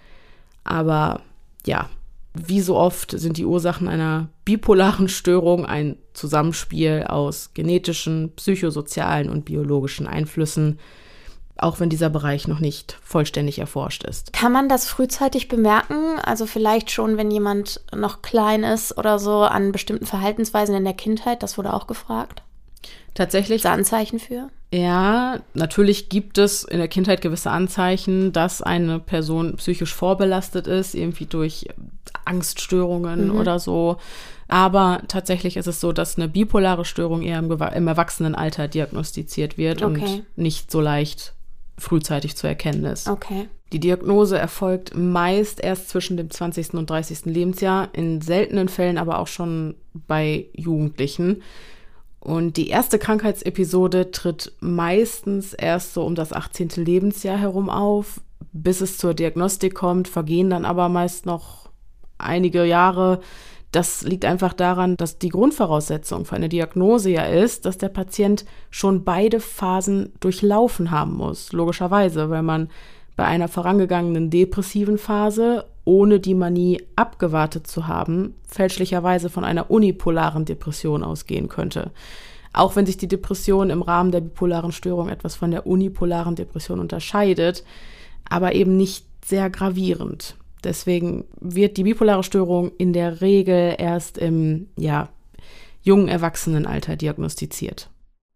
A: Aber ja, wie so oft sind die Ursachen einer bipolaren Störung ein Zusammenspiel aus genetischen, psychosozialen und biologischen Einflüssen, auch wenn dieser Bereich noch nicht vollständig erforscht ist.
B: Kann man das frühzeitig bemerken? Also vielleicht schon, wenn jemand noch klein ist oder so, an bestimmten Verhaltensweisen in der Kindheit? Das wurde auch gefragt.
A: Tatsächlich.
B: Ist da Anzeichen für?
A: Ja, natürlich gibt es in der Kindheit gewisse Anzeichen, dass eine Person psychisch vorbelastet ist, irgendwie durch Angststörungen oder so. Aber tatsächlich ist es so, dass eine bipolare Störung eher im Erwachsenenalter diagnostiziert wird und nicht so leicht frühzeitig zu erkennen ist.
B: Okay.
A: Die Diagnose erfolgt meist erst zwischen dem 20. und 30. Lebensjahr, in seltenen Fällen aber auch schon bei Jugendlichen. Und die erste Krankheitsepisode tritt meistens erst so um das 18. Lebensjahr herum auf. Bis es zur Diagnostik kommt, vergehen dann aber meist noch einige Jahre. Das liegt einfach daran, dass die Grundvoraussetzung für eine Diagnose ja ist, dass der Patient schon beide Phasen durchlaufen haben muss. Logischerweise, weil man bei einer vorangegangenen depressiven Phase, ohne die Manie abgewartet zu haben, fälschlicherweise von einer unipolaren Depression ausgehen könnte. Auch wenn sich die Depression im Rahmen der bipolaren Störung etwas von der unipolaren Depression unterscheidet, aber eben nicht sehr gravierend. Deswegen wird die bipolare Störung in der Regel erst im jungen Erwachsenenalter diagnostiziert.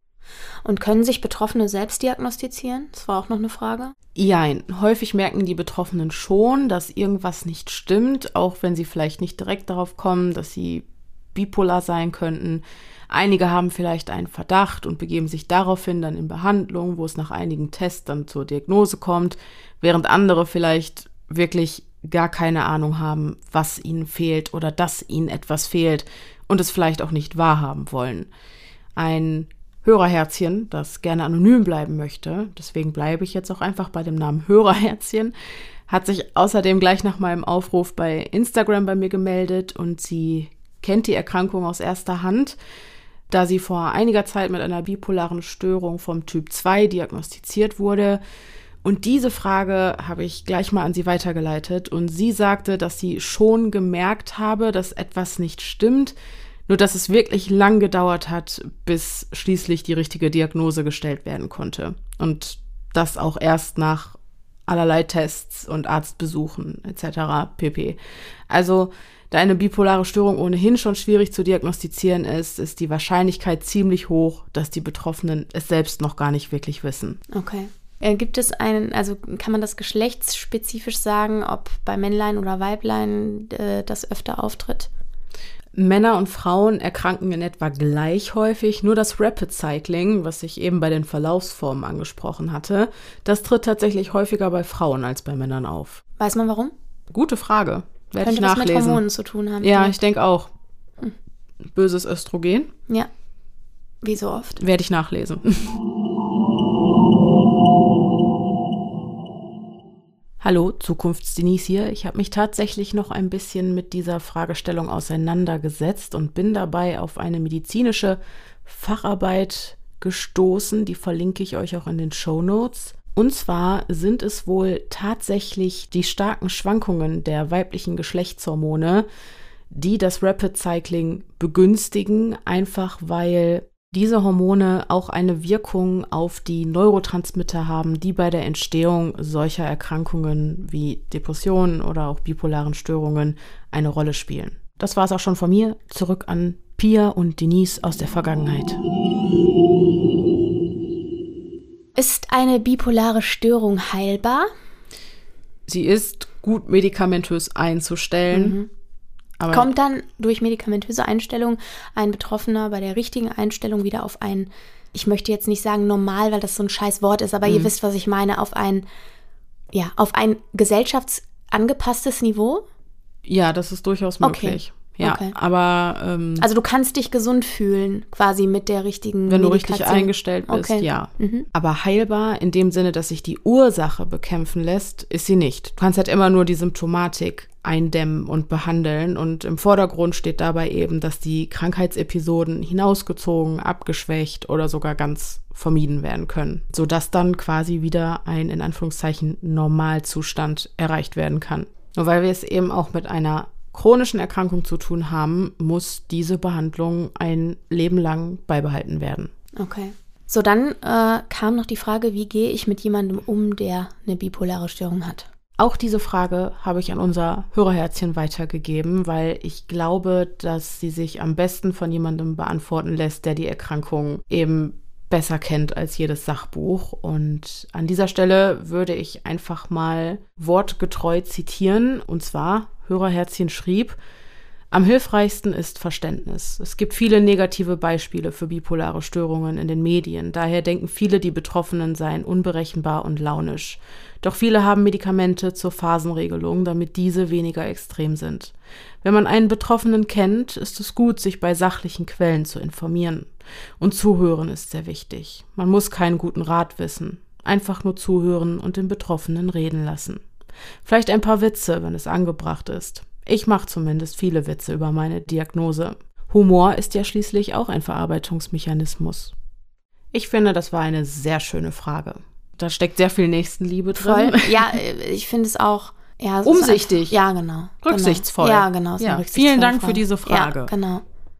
B: Und können sich Betroffene selbst diagnostizieren? Das war auch noch eine Frage.
A: Jein. Häufig merken die Betroffenen schon, dass irgendwas nicht stimmt, auch wenn sie vielleicht nicht direkt darauf kommen, dass sie bipolar sein könnten. Einige haben vielleicht einen Verdacht und begeben sich daraufhin dann in Behandlung, wo es nach einigen Tests dann zur Diagnose kommt, während andere vielleicht wirklich gar keine Ahnung haben, was ihnen fehlt oder dass ihnen etwas fehlt und es vielleicht auch nicht wahrhaben wollen. Ein Hörerherzchen, das gerne anonym bleiben möchte, deswegen bleibe ich jetzt auch einfach bei dem Namen Hörerherzchen, hat sich außerdem gleich nach meinem Aufruf bei Instagram bei mir gemeldet und sie kennt die Erkrankung aus erster Hand, da sie vor einiger Zeit mit einer bipolaren Störung vom Typ 2 diagnostiziert wurde. Und diese Frage habe ich gleich mal an sie weitergeleitet und sie sagte, dass sie schon gemerkt habe, dass etwas nicht stimmt, nur dass es wirklich lang gedauert hat, bis schließlich die richtige Diagnose gestellt werden konnte. Und das auch erst nach allerlei Tests und Arztbesuchen etc. pp. Also, da eine bipolare Störung ohnehin schon schwierig zu diagnostizieren ist, ist die Wahrscheinlichkeit ziemlich hoch, dass die Betroffenen es selbst noch gar nicht wirklich wissen.
B: Okay. Gibt es kann man das geschlechtsspezifisch sagen, ob bei Männlein oder Weiblein das öfter auftritt?
A: Männer und Frauen erkranken in etwa gleich häufig, nur das Rapid Cycling, was ich eben bei den Verlaufsformen angesprochen hatte, das tritt tatsächlich häufiger bei Frauen als bei Männern auf.
B: Weiß man warum?
A: Gute Frage. Werde ich
B: nachlesen.
A: nachlesen.
B: Mit Hormonen zu tun haben.
A: Ja, ich denke auch. Böses Östrogen.
B: Ja, wie so oft.
A: Werde ich nachlesen. Hallo, Zukunfts-Denise hier. Ich habe mich tatsächlich noch ein bisschen mit dieser Fragestellung auseinandergesetzt und bin dabei auf eine medizinische Facharbeit gestoßen. Die verlinke ich euch auch in den Shownotes. Und zwar sind es wohl tatsächlich die starken Schwankungen der weiblichen Geschlechtshormone, die das Rapid Cycling begünstigen, einfach weil diese Hormone auch eine Wirkung auf die Neurotransmitter haben, die bei der Entstehung solcher Erkrankungen wie Depressionen oder auch bipolaren Störungen eine Rolle spielen. Das war es auch schon von mir. Zurück an Pia und Denise aus der Vergangenheit.
B: Ist eine bipolare Störung heilbar?
A: Sie ist gut medikamentös einzustellen. Aber
B: kommt dann durch medikamentöse Einstellung ein Betroffener bei der richtigen Einstellung wieder auf ein, ich möchte jetzt nicht sagen normal, weil das so ein scheiß Wort ist, aber ihr wisst, was ich meine, auf ein gesellschaftsgemäßes angepasstes Niveau?
A: Ja, das ist durchaus möglich.
B: Okay.
A: Ja,
B: okay.
A: Aber
B: also du kannst dich gesund fühlen, quasi mit der richtigen
A: wenn du
B: Medikation.
A: richtig eingestellt bist,
B: Okay.
A: ja. Aber heilbar in dem Sinne, dass sich die Ursache bekämpfen lässt, ist sie nicht. Du kannst halt immer nur die Symptomatik eindämmen und behandeln. Und im Vordergrund steht dabei eben, dass die Krankheitsepisoden hinausgezogen, abgeschwächt oder sogar ganz vermieden werden können, sodass dann quasi wieder ein, in Anführungszeichen, Normalzustand erreicht werden kann. Nur weil wir es eben auch mit einer chronischen Erkrankung zu tun haben, muss diese Behandlung ein Leben lang beibehalten werden.
B: Okay. So, dann kam noch die Frage, wie gehe ich mit jemandem um, der eine bipolare Störung hat?
A: Auch diese Frage habe ich an unser Hörerherzchen weitergegeben, weil ich glaube, dass sie sich am besten von jemandem beantworten lässt, der die Erkrankung eben besser kennt als jedes Sachbuch. Und an dieser Stelle würde ich einfach mal wortgetreu zitieren. Und zwar, Hörerherzchen schrieb: Am hilfreichsten ist Verständnis. Es gibt viele negative Beispiele für bipolare Störungen in den Medien. Daher denken viele, die Betroffenen seien unberechenbar und launisch. Doch viele haben Medikamente zur Phasenregelung, damit diese weniger extrem sind. Wenn man einen Betroffenen kennt, ist es gut, sich bei sachlichen Quellen zu informieren. Und zuhören ist sehr wichtig. Man muss keinen guten Rat wissen. Einfach nur zuhören und den Betroffenen reden lassen. Vielleicht ein paar Witze, wenn es angebracht ist. Ich mache zumindest viele Witze über meine Diagnose. Humor ist ja schließlich auch ein Verarbeitungsmechanismus. Ich finde, das war eine sehr schöne Frage. Da steckt sehr viel Nächstenliebe drin.
B: Voll. Ja, ich finde es auch ja, es
A: umsichtig.
B: Ja, genau.
A: Rücksichtsvoll.
B: Ja, genau.
A: Ja, vielen Dank für diese Frage.
B: Ja, genau.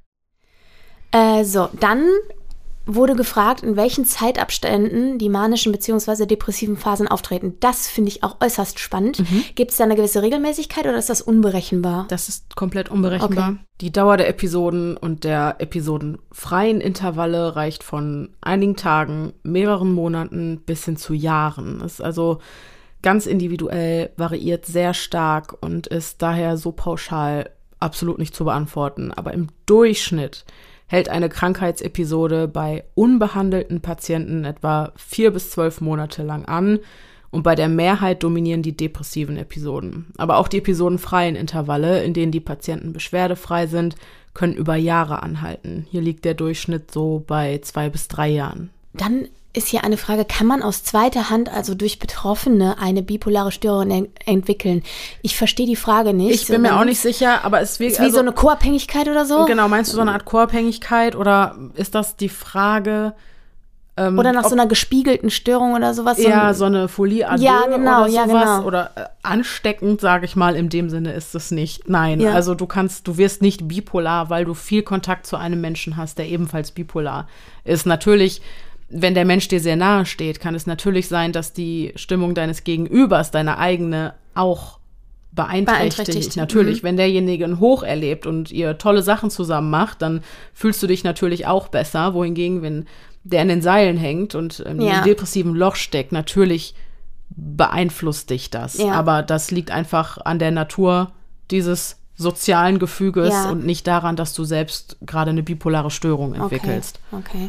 B: So, dann wurde gefragt, in welchen Zeitabständen die manischen bzw. depressiven Phasen auftreten. Das finde ich auch äußerst spannend. Gibt es da eine gewisse Regelmäßigkeit oder ist das unberechenbar?
A: Das ist komplett unberechenbar.
B: Okay.
A: Die Dauer der Episoden und der episodenfreien Intervalle reicht von einigen Tagen, mehreren Monaten bis hin zu Jahren. Ist also ganz individuell, variiert sehr stark und ist daher so pauschal absolut nicht zu beantworten. Aber im Durchschnitt hält eine Krankheitsepisode bei unbehandelten Patienten etwa 4 bis 12 Monate lang an und bei der Mehrheit dominieren die depressiven Episoden. Aber auch die episodenfreien Intervalle, in denen die Patienten beschwerdefrei sind, können über Jahre anhalten. Hier liegt der Durchschnitt so bei 2 bis 3 Jahren.
B: Dann ist hier eine Frage, kann man aus zweiter Hand, also durch Betroffene, eine bipolare Störung entwickeln? Ich verstehe die Frage nicht.
A: Ich bin mir auch nicht sicher, aber es
B: ist wie so eine Co-Abhängigkeit oder so?
A: Genau, meinst du so eine Art Co-Abhängigkeit oder ist das die Frage?
B: Oder nach so einer gespiegelten Störung oder sowas?
A: Ja, so eine Folie à deux
B: ja, genau,
A: oder sowas.
B: Ja, genau.
A: Oder ansteckend, sage ich mal, in dem Sinne ist es nicht. Nein,
B: ja.
A: Also du wirst nicht bipolar, weil du viel Kontakt zu einem Menschen hast, der ebenfalls bipolar ist. Natürlich, wenn der Mensch dir sehr nahe steht, kann es natürlich sein, dass die Stimmung deines Gegenübers, deine eigene, auch beeinträchtigt. Natürlich, wenn derjenige ein Hoch erlebt und ihr tolle Sachen zusammen macht, dann fühlst du dich natürlich auch besser. Wohingegen, wenn der in den Seilen hängt und in einem depressiven Loch steckt, natürlich beeinflusst dich das.
B: Ja.
A: Aber das liegt einfach an der Natur dieses sozialen Gefüges und nicht daran, dass du selbst gerade eine bipolare Störung entwickelst.
B: Okay.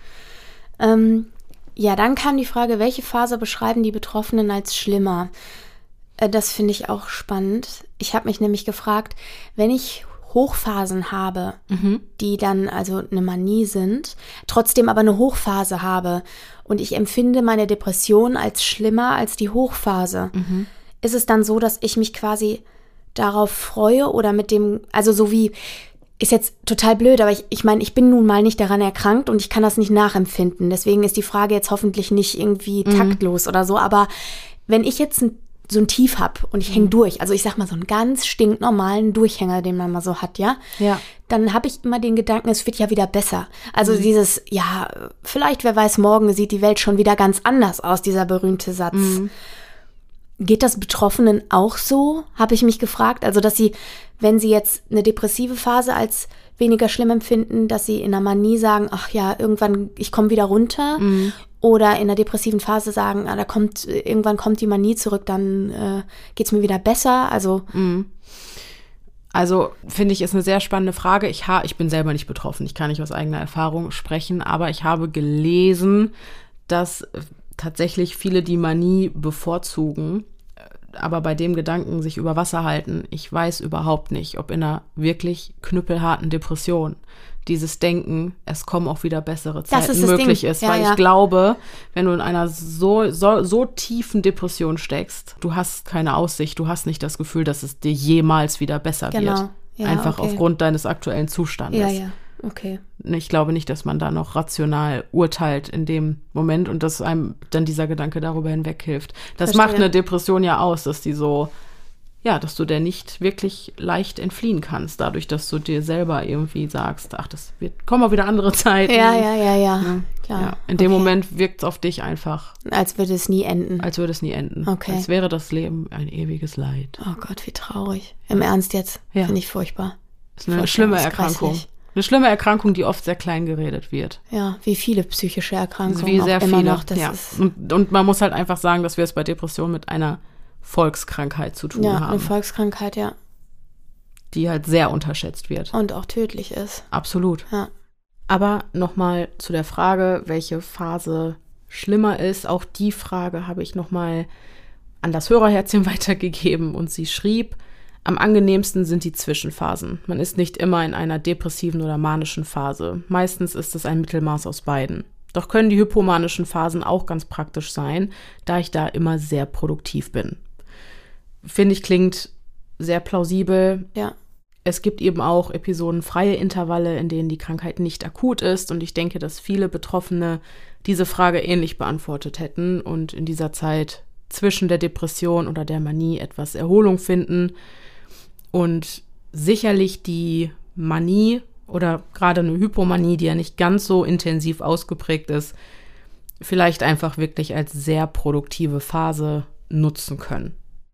B: Ja, dann kam die Frage, welche Phase beschreiben die Betroffenen als schlimmer? Das finde ich auch spannend. Ich habe mich nämlich gefragt, wenn ich Hochphasen habe, die dann also eine Manie sind, trotzdem aber eine Hochphase habe und ich empfinde meine Depression als schlimmer als die Hochphase, ist es dann so, dass ich mich quasi darauf freue oder mit dem, also so wie, ist jetzt total blöd, aber ich meine, ich bin nun mal nicht daran erkrankt und ich kann das nicht nachempfinden. Deswegen ist die Frage jetzt hoffentlich nicht irgendwie taktlos oder so. Aber wenn ich jetzt so ein Tief habe und ich hänge durch, also ich sag mal so einen ganz stinknormalen Durchhänger, den man mal so hat, ja, dann habe ich immer den Gedanken, es wird ja wieder besser. Also dieses, ja, vielleicht, wer weiß, morgen sieht die Welt schon wieder ganz anders aus, dieser berühmte Satz. Geht das Betroffenen auch so, habe ich mich gefragt. Also, dass sie, wenn sie jetzt eine depressive Phase als weniger schlimm empfinden, dass sie in einer Manie sagen, ach ja, irgendwann, ich komme wieder runter. Oder in einer depressiven Phase sagen, irgendwann kommt die Manie zurück, dann geht's mir wieder besser. Also
A: finde ich, ist eine sehr spannende Frage. Ich bin selber nicht betroffen, ich kann nicht aus eigener Erfahrung sprechen, aber ich habe gelesen, dass tatsächlich viele die Manie bevorzugen, aber bei dem Gedanken, sich über Wasser halten, ich weiß überhaupt nicht, ob in einer wirklich knüppelharten Depression dieses Denken, es kommen auch wieder bessere Zeiten möglich ist. Weil ich glaube, wenn du in einer so tiefen Depression steckst, du hast keine Aussicht, du hast nicht das Gefühl, dass es dir jemals wieder besser wird. Ja, einfach aufgrund deines aktuellen Zustandes.
B: Ja. Okay.
A: Ich glaube nicht, dass man da noch rational urteilt in dem Moment und dass einem dann dieser Gedanke darüber hinweghilft. Das macht eine Depression ja aus, dass die so, ja, dass du der nicht wirklich leicht entfliehen kannst, dadurch, dass du dir selber irgendwie sagst, ach, kommen auch wieder andere Zeiten.
B: Ja, klar.
A: Ja, in dem Moment wirkt es auf dich einfach.
B: Als würde es nie enden.
A: Okay. Als wäre das Leben ein ewiges Leid.
B: Oh Gott, wie traurig. Im Ernst jetzt? Ja. Finde ich furchtbar.
A: Das ist eine schlimme Erkrankung. Grässlich. Eine schlimme Erkrankung, die oft sehr klein geredet wird.
B: Ja, wie viele psychische Erkrankungen.
A: Wie sehr
B: immer
A: viele.
B: Noch,
A: und man muss halt einfach sagen, dass wir es bei Depressionen mit einer Volkskrankheit zu tun haben.
B: Ja, eine Volkskrankheit, ja.
A: Die halt sehr unterschätzt wird.
B: Und auch tödlich ist.
A: Absolut.
B: Ja.
A: Aber nochmal zu der Frage, welche Phase schlimmer ist. Auch die Frage habe ich nochmal an das Hörerherzchen weitergegeben und sie schrieb, am angenehmsten sind die Zwischenphasen. Man ist nicht immer in einer depressiven oder manischen Phase. Meistens ist es ein Mittelmaß aus beiden. Doch können die hypomanischen Phasen auch ganz praktisch sein, da ich da immer sehr produktiv bin. Finde ich, klingt sehr plausibel.
B: Ja.
A: Es gibt eben auch episodenfreie Intervalle, in denen die Krankheit nicht akut ist. Und ich denke, dass viele Betroffene diese Frage ähnlich beantwortet hätten und in dieser Zeit zwischen der Depression oder der Manie etwas Erholung finden. Und sicherlich die Manie oder gerade eine Hypomanie, die ja nicht ganz so intensiv ausgeprägt ist, vielleicht einfach wirklich als sehr produktive Phase nutzen können.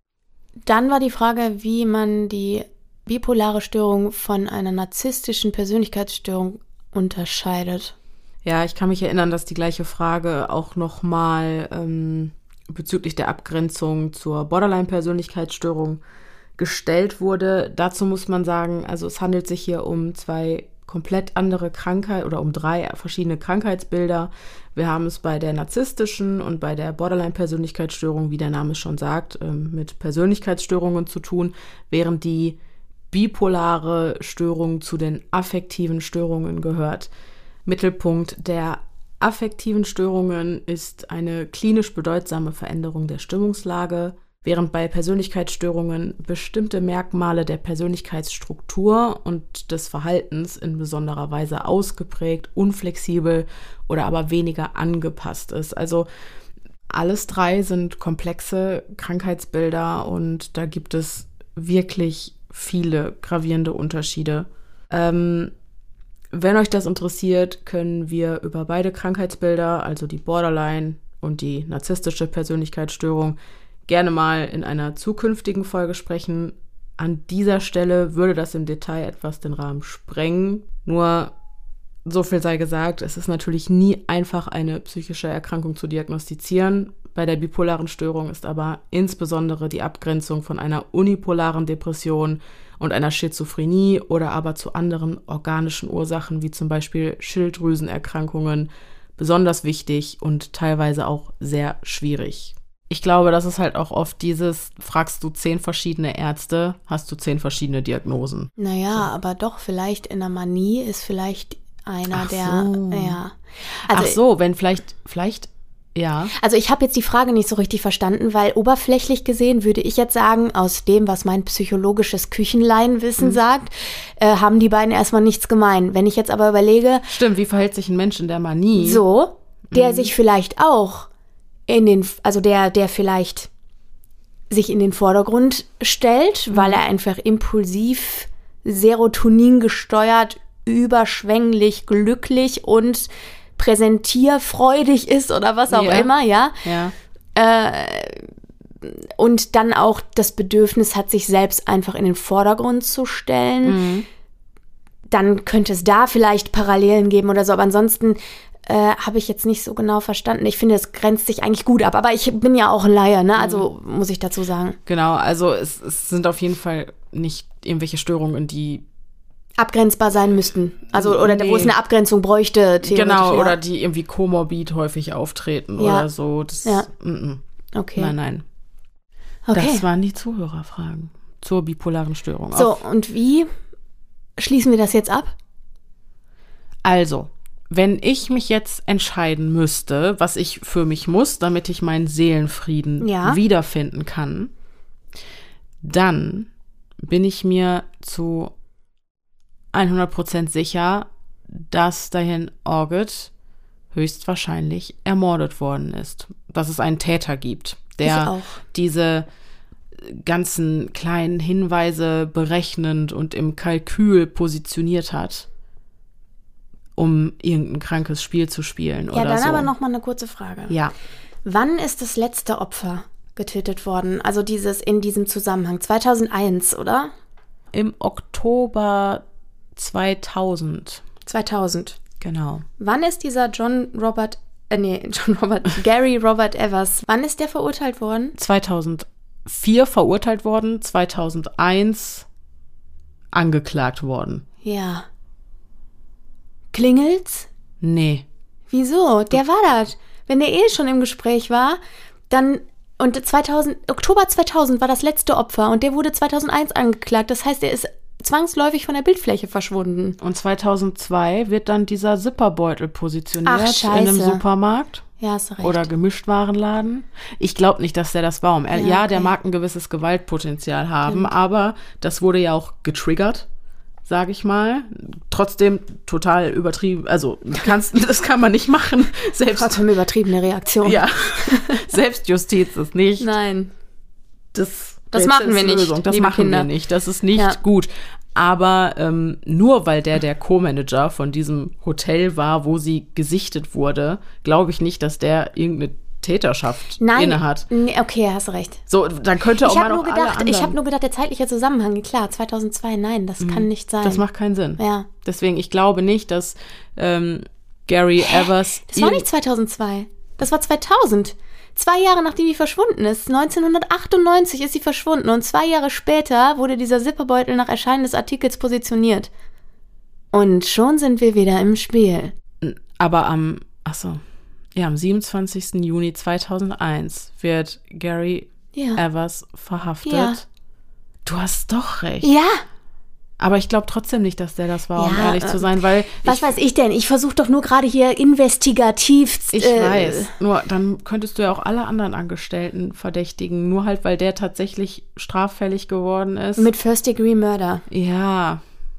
B: Dann war die Frage, wie man die bipolare Störung von einer narzisstischen Persönlichkeitsstörung unterscheidet.
A: Ja, ich kann mich erinnern, dass die gleiche Frage auch nochmal bezüglich der Abgrenzung zur Borderline-Persönlichkeitsstörung gestellt wurde. Dazu muss man sagen, also es handelt sich hier um zwei komplett andere Krankheiten oder um 3 verschiedene Krankheitsbilder. Wir haben es bei der narzisstischen und bei der Borderline-Persönlichkeitsstörung, wie der Name schon sagt, mit Persönlichkeitsstörungen zu tun, während die bipolare Störung zu den affektiven Störungen gehört. Mittelpunkt der affektiven Störungen ist eine klinisch bedeutsame Veränderung der Stimmungslage, während bei Persönlichkeitsstörungen bestimmte Merkmale der Persönlichkeitsstruktur und des Verhaltens in besonderer Weise ausgeprägt, unflexibel oder aber weniger angepasst ist. Also alles 3 sind komplexe Krankheitsbilder und da gibt es wirklich viele gravierende Unterschiede. Wenn euch das interessiert, können wir über beide Krankheitsbilder, also die Borderline und die narzisstische Persönlichkeitsstörung, gerne mal in einer zukünftigen Folge sprechen. An dieser Stelle würde das im Detail etwas den Rahmen sprengen. Nur so viel sei gesagt, es ist natürlich nie einfach, eine psychische Erkrankung zu diagnostizieren. Bei der bipolaren Störung ist aber insbesondere die Abgrenzung von einer unipolaren Depression und einer Schizophrenie oder aber zu anderen organischen Ursachen, wie zum Beispiel Schilddrüsenerkrankungen, besonders wichtig und teilweise auch sehr schwierig. Ich glaube, das ist halt auch oft dieses, fragst du 10 verschiedene Ärzte, hast du 10 verschiedene Diagnosen.
B: Naja, aber doch, vielleicht in der Manie ist vielleicht einer, ja.
A: Also, wenn vielleicht, ja.
B: Also ich habe jetzt die Frage nicht so richtig verstanden, weil oberflächlich gesehen würde ich jetzt sagen, aus dem, was mein psychologisches Küchenlaienwissen sagt, haben die beiden erstmal nichts gemein. Wenn ich jetzt aber überlege...
A: Stimmt, wie verhält sich ein Mensch in der Manie?
B: So, der sich vielleicht auch der vielleicht sich in den Vordergrund stellt, weil er einfach impulsiv, Serotonin gesteuert, überschwänglich, glücklich und präsentierfreudig ist oder was auch immer, ja. Und dann auch das Bedürfnis hat, sich selbst einfach in den Vordergrund zu stellen. Dann könnte es da vielleicht Parallelen geben oder so, aber ansonsten habe ich jetzt nicht so genau verstanden. Ich finde, es grenzt sich eigentlich gut ab. Aber ich bin ja auch ein Laie, ne? Also muss ich dazu sagen.
A: Genau, also es sind auf jeden Fall nicht irgendwelche Störungen, die
B: abgrenzbar sein müssten. Also, oder wo es eine Abgrenzung bräuchte, theoretisch.
A: Genau, oder die irgendwie komorbid häufig auftreten oder so. Das,
B: Okay.
A: Nein.
B: Okay.
A: Das waren die Zuhörerfragen zur bipolaren Störung.
B: So, und wie schließen wir das jetzt ab?
A: Also, wenn ich mich jetzt entscheiden müsste, was ich für mich muss, damit ich meinen Seelenfrieden wiederfinden kann, dann bin ich mir zu 100% sicher, dass Diane Orgett höchstwahrscheinlich ermordet worden ist. Dass es einen Täter gibt, der diese ganzen kleinen Hinweise berechnend und im Kalkül positioniert hat, um irgendein krankes Spiel zu spielen oder so.
B: Ja, dann aber noch mal eine kurze Frage.
A: Ja.
B: Wann ist das letzte Opfer getötet worden? Also in diesem Zusammenhang. 2001, oder?
A: Im Oktober 2000.
B: 2000.
A: Genau.
B: Wann ist dieser Gary Robert Evers, wann ist der verurteilt worden?
A: 2004 verurteilt worden, 2001 angeklagt worden.
B: Ja. Klingelt's?
A: Nee.
B: Wieso? Der war das. Wenn der schon im Gespräch war, dann, und Oktober 2000 war das letzte Opfer und der wurde 2001 angeklagt. Das heißt, er ist zwangsläufig von der Bildfläche verschwunden.
A: Und 2002 wird dann dieser Zipperbeutel positioniert in einem Supermarkt.
B: Ja, hast du recht.
A: Oder Gemischtwarenladen. Ich glaube nicht, dass der das war. Der mag ein gewisses Gewaltpotenzial haben, aber das wurde ja auch getriggert, sage ich mal. Trotzdem total übertrieben. Also das kann man nicht machen.
B: Trotzdem übertriebene Reaktion.
A: Ja, Selbstjustiz ist nicht.
B: Nein.
A: Das
B: machen wir nicht.
A: Das machen wir nicht. Das ist nicht gut. Aber nur weil der Co-Manager von diesem Hotel war, wo sie gesichtet wurde, glaube ich nicht, dass der irgendeine Täterschaft innehat.
B: Nee, okay, hast du recht.
A: So, dann könnte auch mal noch alle anderen.
B: Ich habe nur gedacht, der zeitliche Zusammenhang, klar, 2002, nein, das kann nicht sein.
A: Das macht keinen Sinn.
B: Ja.
A: Deswegen, ich glaube nicht, dass Gary Evers...
B: Das war nicht 2002, das war 2000. 2 Jahre nachdem die verschwunden ist, 1998 ist sie verschwunden und 2 Jahre später wurde dieser Zipperbeutel nach Erscheinen des Artikels positioniert. Und schon sind wir wieder im Spiel.
A: Aber am 27. Juni 2001 wird Gary Evers verhaftet. Ja. Du hast doch recht.
B: Ja.
A: Aber ich glaube trotzdem nicht, dass der das war, um ehrlich zu sein, weil...
B: Was weiß ich denn? Ich versuche doch nur gerade hier investigativ...
A: Ich weiß, nur dann könntest du ja auch alle anderen Angestellten verdächtigen, nur halt, weil der tatsächlich straffällig geworden ist.
B: Mit First-Degree-Murder.
A: Ja.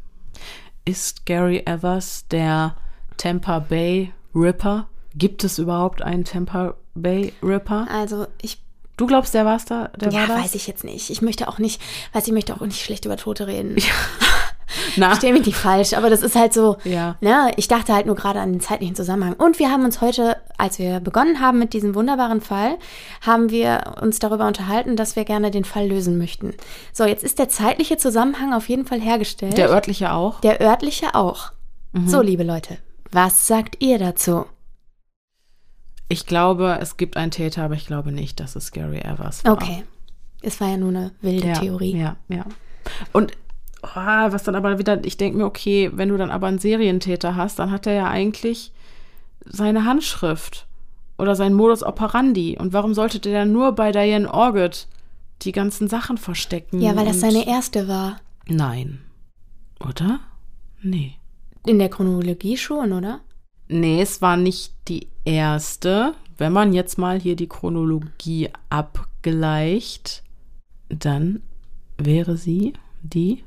A: Ist Gary Evers der Tampa Bay Ripper? Gibt es überhaupt einen Tampa Bay Ripper?
B: Also,
A: Du glaubst, der war das?
B: Ja, weiß ich jetzt nicht. Ich möchte auch nicht schlecht über Tote reden.
A: Ja.
B: Versteh mich nicht falsch, aber das ist halt so,
A: ja.
B: Ne, ich dachte halt nur gerade an den zeitlichen Zusammenhang. Und wir haben uns heute, als wir begonnen haben mit diesem wunderbaren Fall, haben wir uns darüber unterhalten, dass wir gerne den Fall lösen möchten. So, jetzt ist der zeitliche Zusammenhang auf jeden Fall hergestellt.
A: Der örtliche auch?
B: Der örtliche auch. Mhm. So, liebe Leute, was sagt ihr dazu?
A: Ich glaube, es gibt einen Täter, aber ich glaube nicht, dass es Gary Evers war.
B: Okay. Es war ja nur eine wilde Theorie.
A: Ja. Und was dann aber wieder, ich denke mir, okay, wenn du dann aber einen Serientäter hast, dann hat er ja eigentlich seine Handschrift oder sein Modus operandi. Und warum sollte der dann nur bei Diane Orgett die ganzen Sachen verstecken?
B: Ja, weil das seine erste war.
A: Nein. Oder? Nee.
B: In der Chronologie schon, oder?
A: Nee, es war nicht die erste. Wenn man jetzt mal hier die Chronologie abgleicht, dann wäre sie die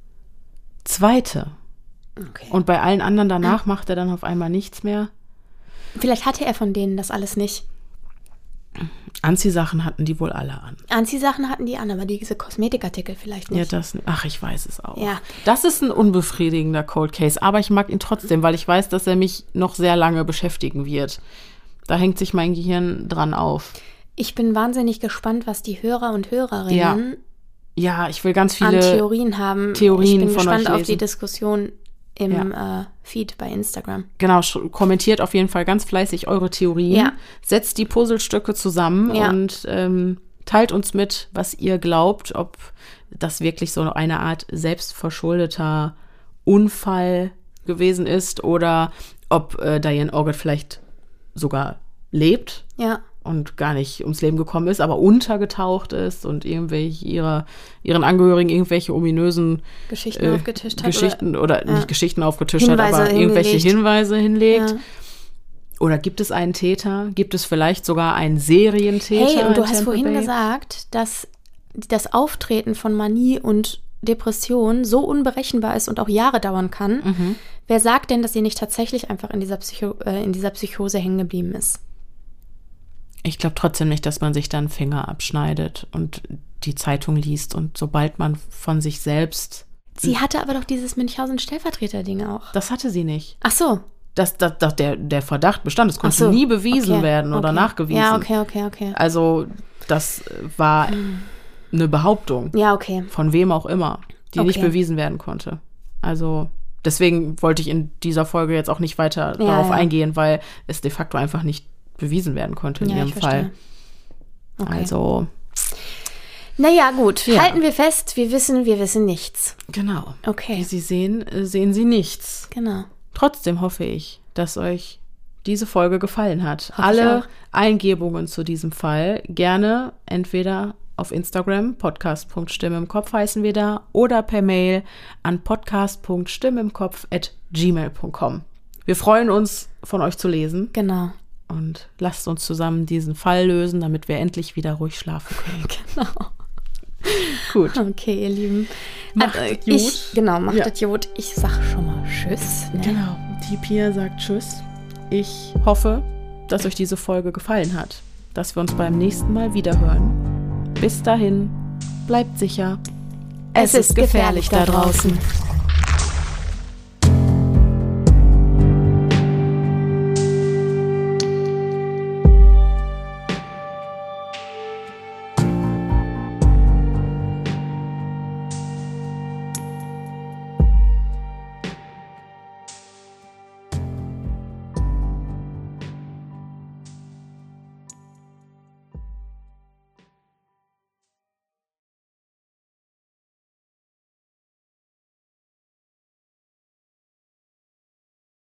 A: zweite.
B: Okay.
A: Und bei allen anderen danach macht er dann auf einmal nichts mehr.
B: Vielleicht hatte er von denen das alles nicht.
A: Anziehsachen hatten die wohl alle an.
B: Anziehsachen hatten die an, aber diese Kosmetikartikel vielleicht nicht.
A: Ja, ich weiß es auch.
B: Ja.
A: Das ist ein unbefriedigender Cold Case, aber ich mag ihn trotzdem, weil ich weiß, dass er mich noch sehr lange beschäftigen wird. Da hängt sich mein Gehirn dran auf.
B: Ich bin wahnsinnig gespannt, was die Hörer und Hörerinnen
A: ja, ich will ganz viele
B: an Theorien haben.
A: Theorien
B: ich bin
A: von
B: gespannt
A: euch lesen.
B: Auf die Diskussion im Feed bei Instagram.
A: Genau, kommentiert auf jeden Fall ganz fleißig eure Theorien.
B: Ja.
A: Setzt die Puzzlestücke zusammen und teilt uns mit, was ihr glaubt, ob das wirklich so eine Art selbstverschuldeter Unfall gewesen ist oder ob Diane Orgett vielleicht sogar lebt.
B: Ja.
A: und gar nicht ums Leben gekommen ist, aber untergetaucht ist und ihren Angehörigen irgendwelche ominösen
B: Geschichten aufgetischt hat.
A: Nicht Geschichten aufgetischt hat, aber irgendwelche Hinweise hinlegt. Ja. Oder gibt es einen Täter? Gibt es vielleicht sogar einen Serientäter?
B: Hey, und du hast vorhin gesagt, dass das Auftreten von Manie und Depression so unberechenbar ist und auch Jahre dauern kann. Mhm. Wer sagt denn, dass sie nicht tatsächlich einfach in dieser Psychose hängen geblieben ist?
A: Ich glaube trotzdem nicht, dass man sich dann Finger abschneidet und die Zeitung liest und sobald man von sich selbst...
B: Sie hatte aber doch dieses Münchhausen-Stellvertreter-Ding auch.
A: Das hatte sie nicht.
B: Ach so.
A: Der Verdacht bestand, es konnte nie bewiesen werden oder nachgewiesen.
B: Ja, okay.
A: Also das war eine Behauptung.
B: Ja, okay.
A: Von wem auch immer, die nicht bewiesen werden konnte. Also deswegen wollte ich in dieser Folge jetzt auch nicht weiter darauf eingehen, weil es de facto einfach nicht bewiesen werden konnte in ihrem Fall. Okay. Also.
B: Naja, gut. Ja. Halten wir fest, wir wissen nichts.
A: Genau.
B: Okay.
A: Wie Sie sehen Sie nichts.
B: Genau.
A: Trotzdem hoffe ich, dass euch diese Folge gefallen hat. Alle Eingebungen zu diesem Fall gerne entweder auf Instagram, podcast.stimmeimkopf heißen wir da, oder per Mail an podcast.stimmeimkopf@gmail.com. Wir freuen uns, von euch zu lesen.
B: Genau.
A: Und lasst uns zusammen diesen Fall lösen, damit wir endlich wieder ruhig schlafen können.
B: Genau.
A: Gut.
B: Okay, ihr Lieben.
A: Macht es gut.
B: Macht es gut. Ich sag schon mal Tschüss. Ne?
A: Genau. Die Pia sagt Tschüss. Ich hoffe, dass euch diese Folge gefallen hat, dass wir uns beim nächsten Mal wieder hören. Bis dahin, bleibt sicher.
B: Es ist gefährlich da draußen.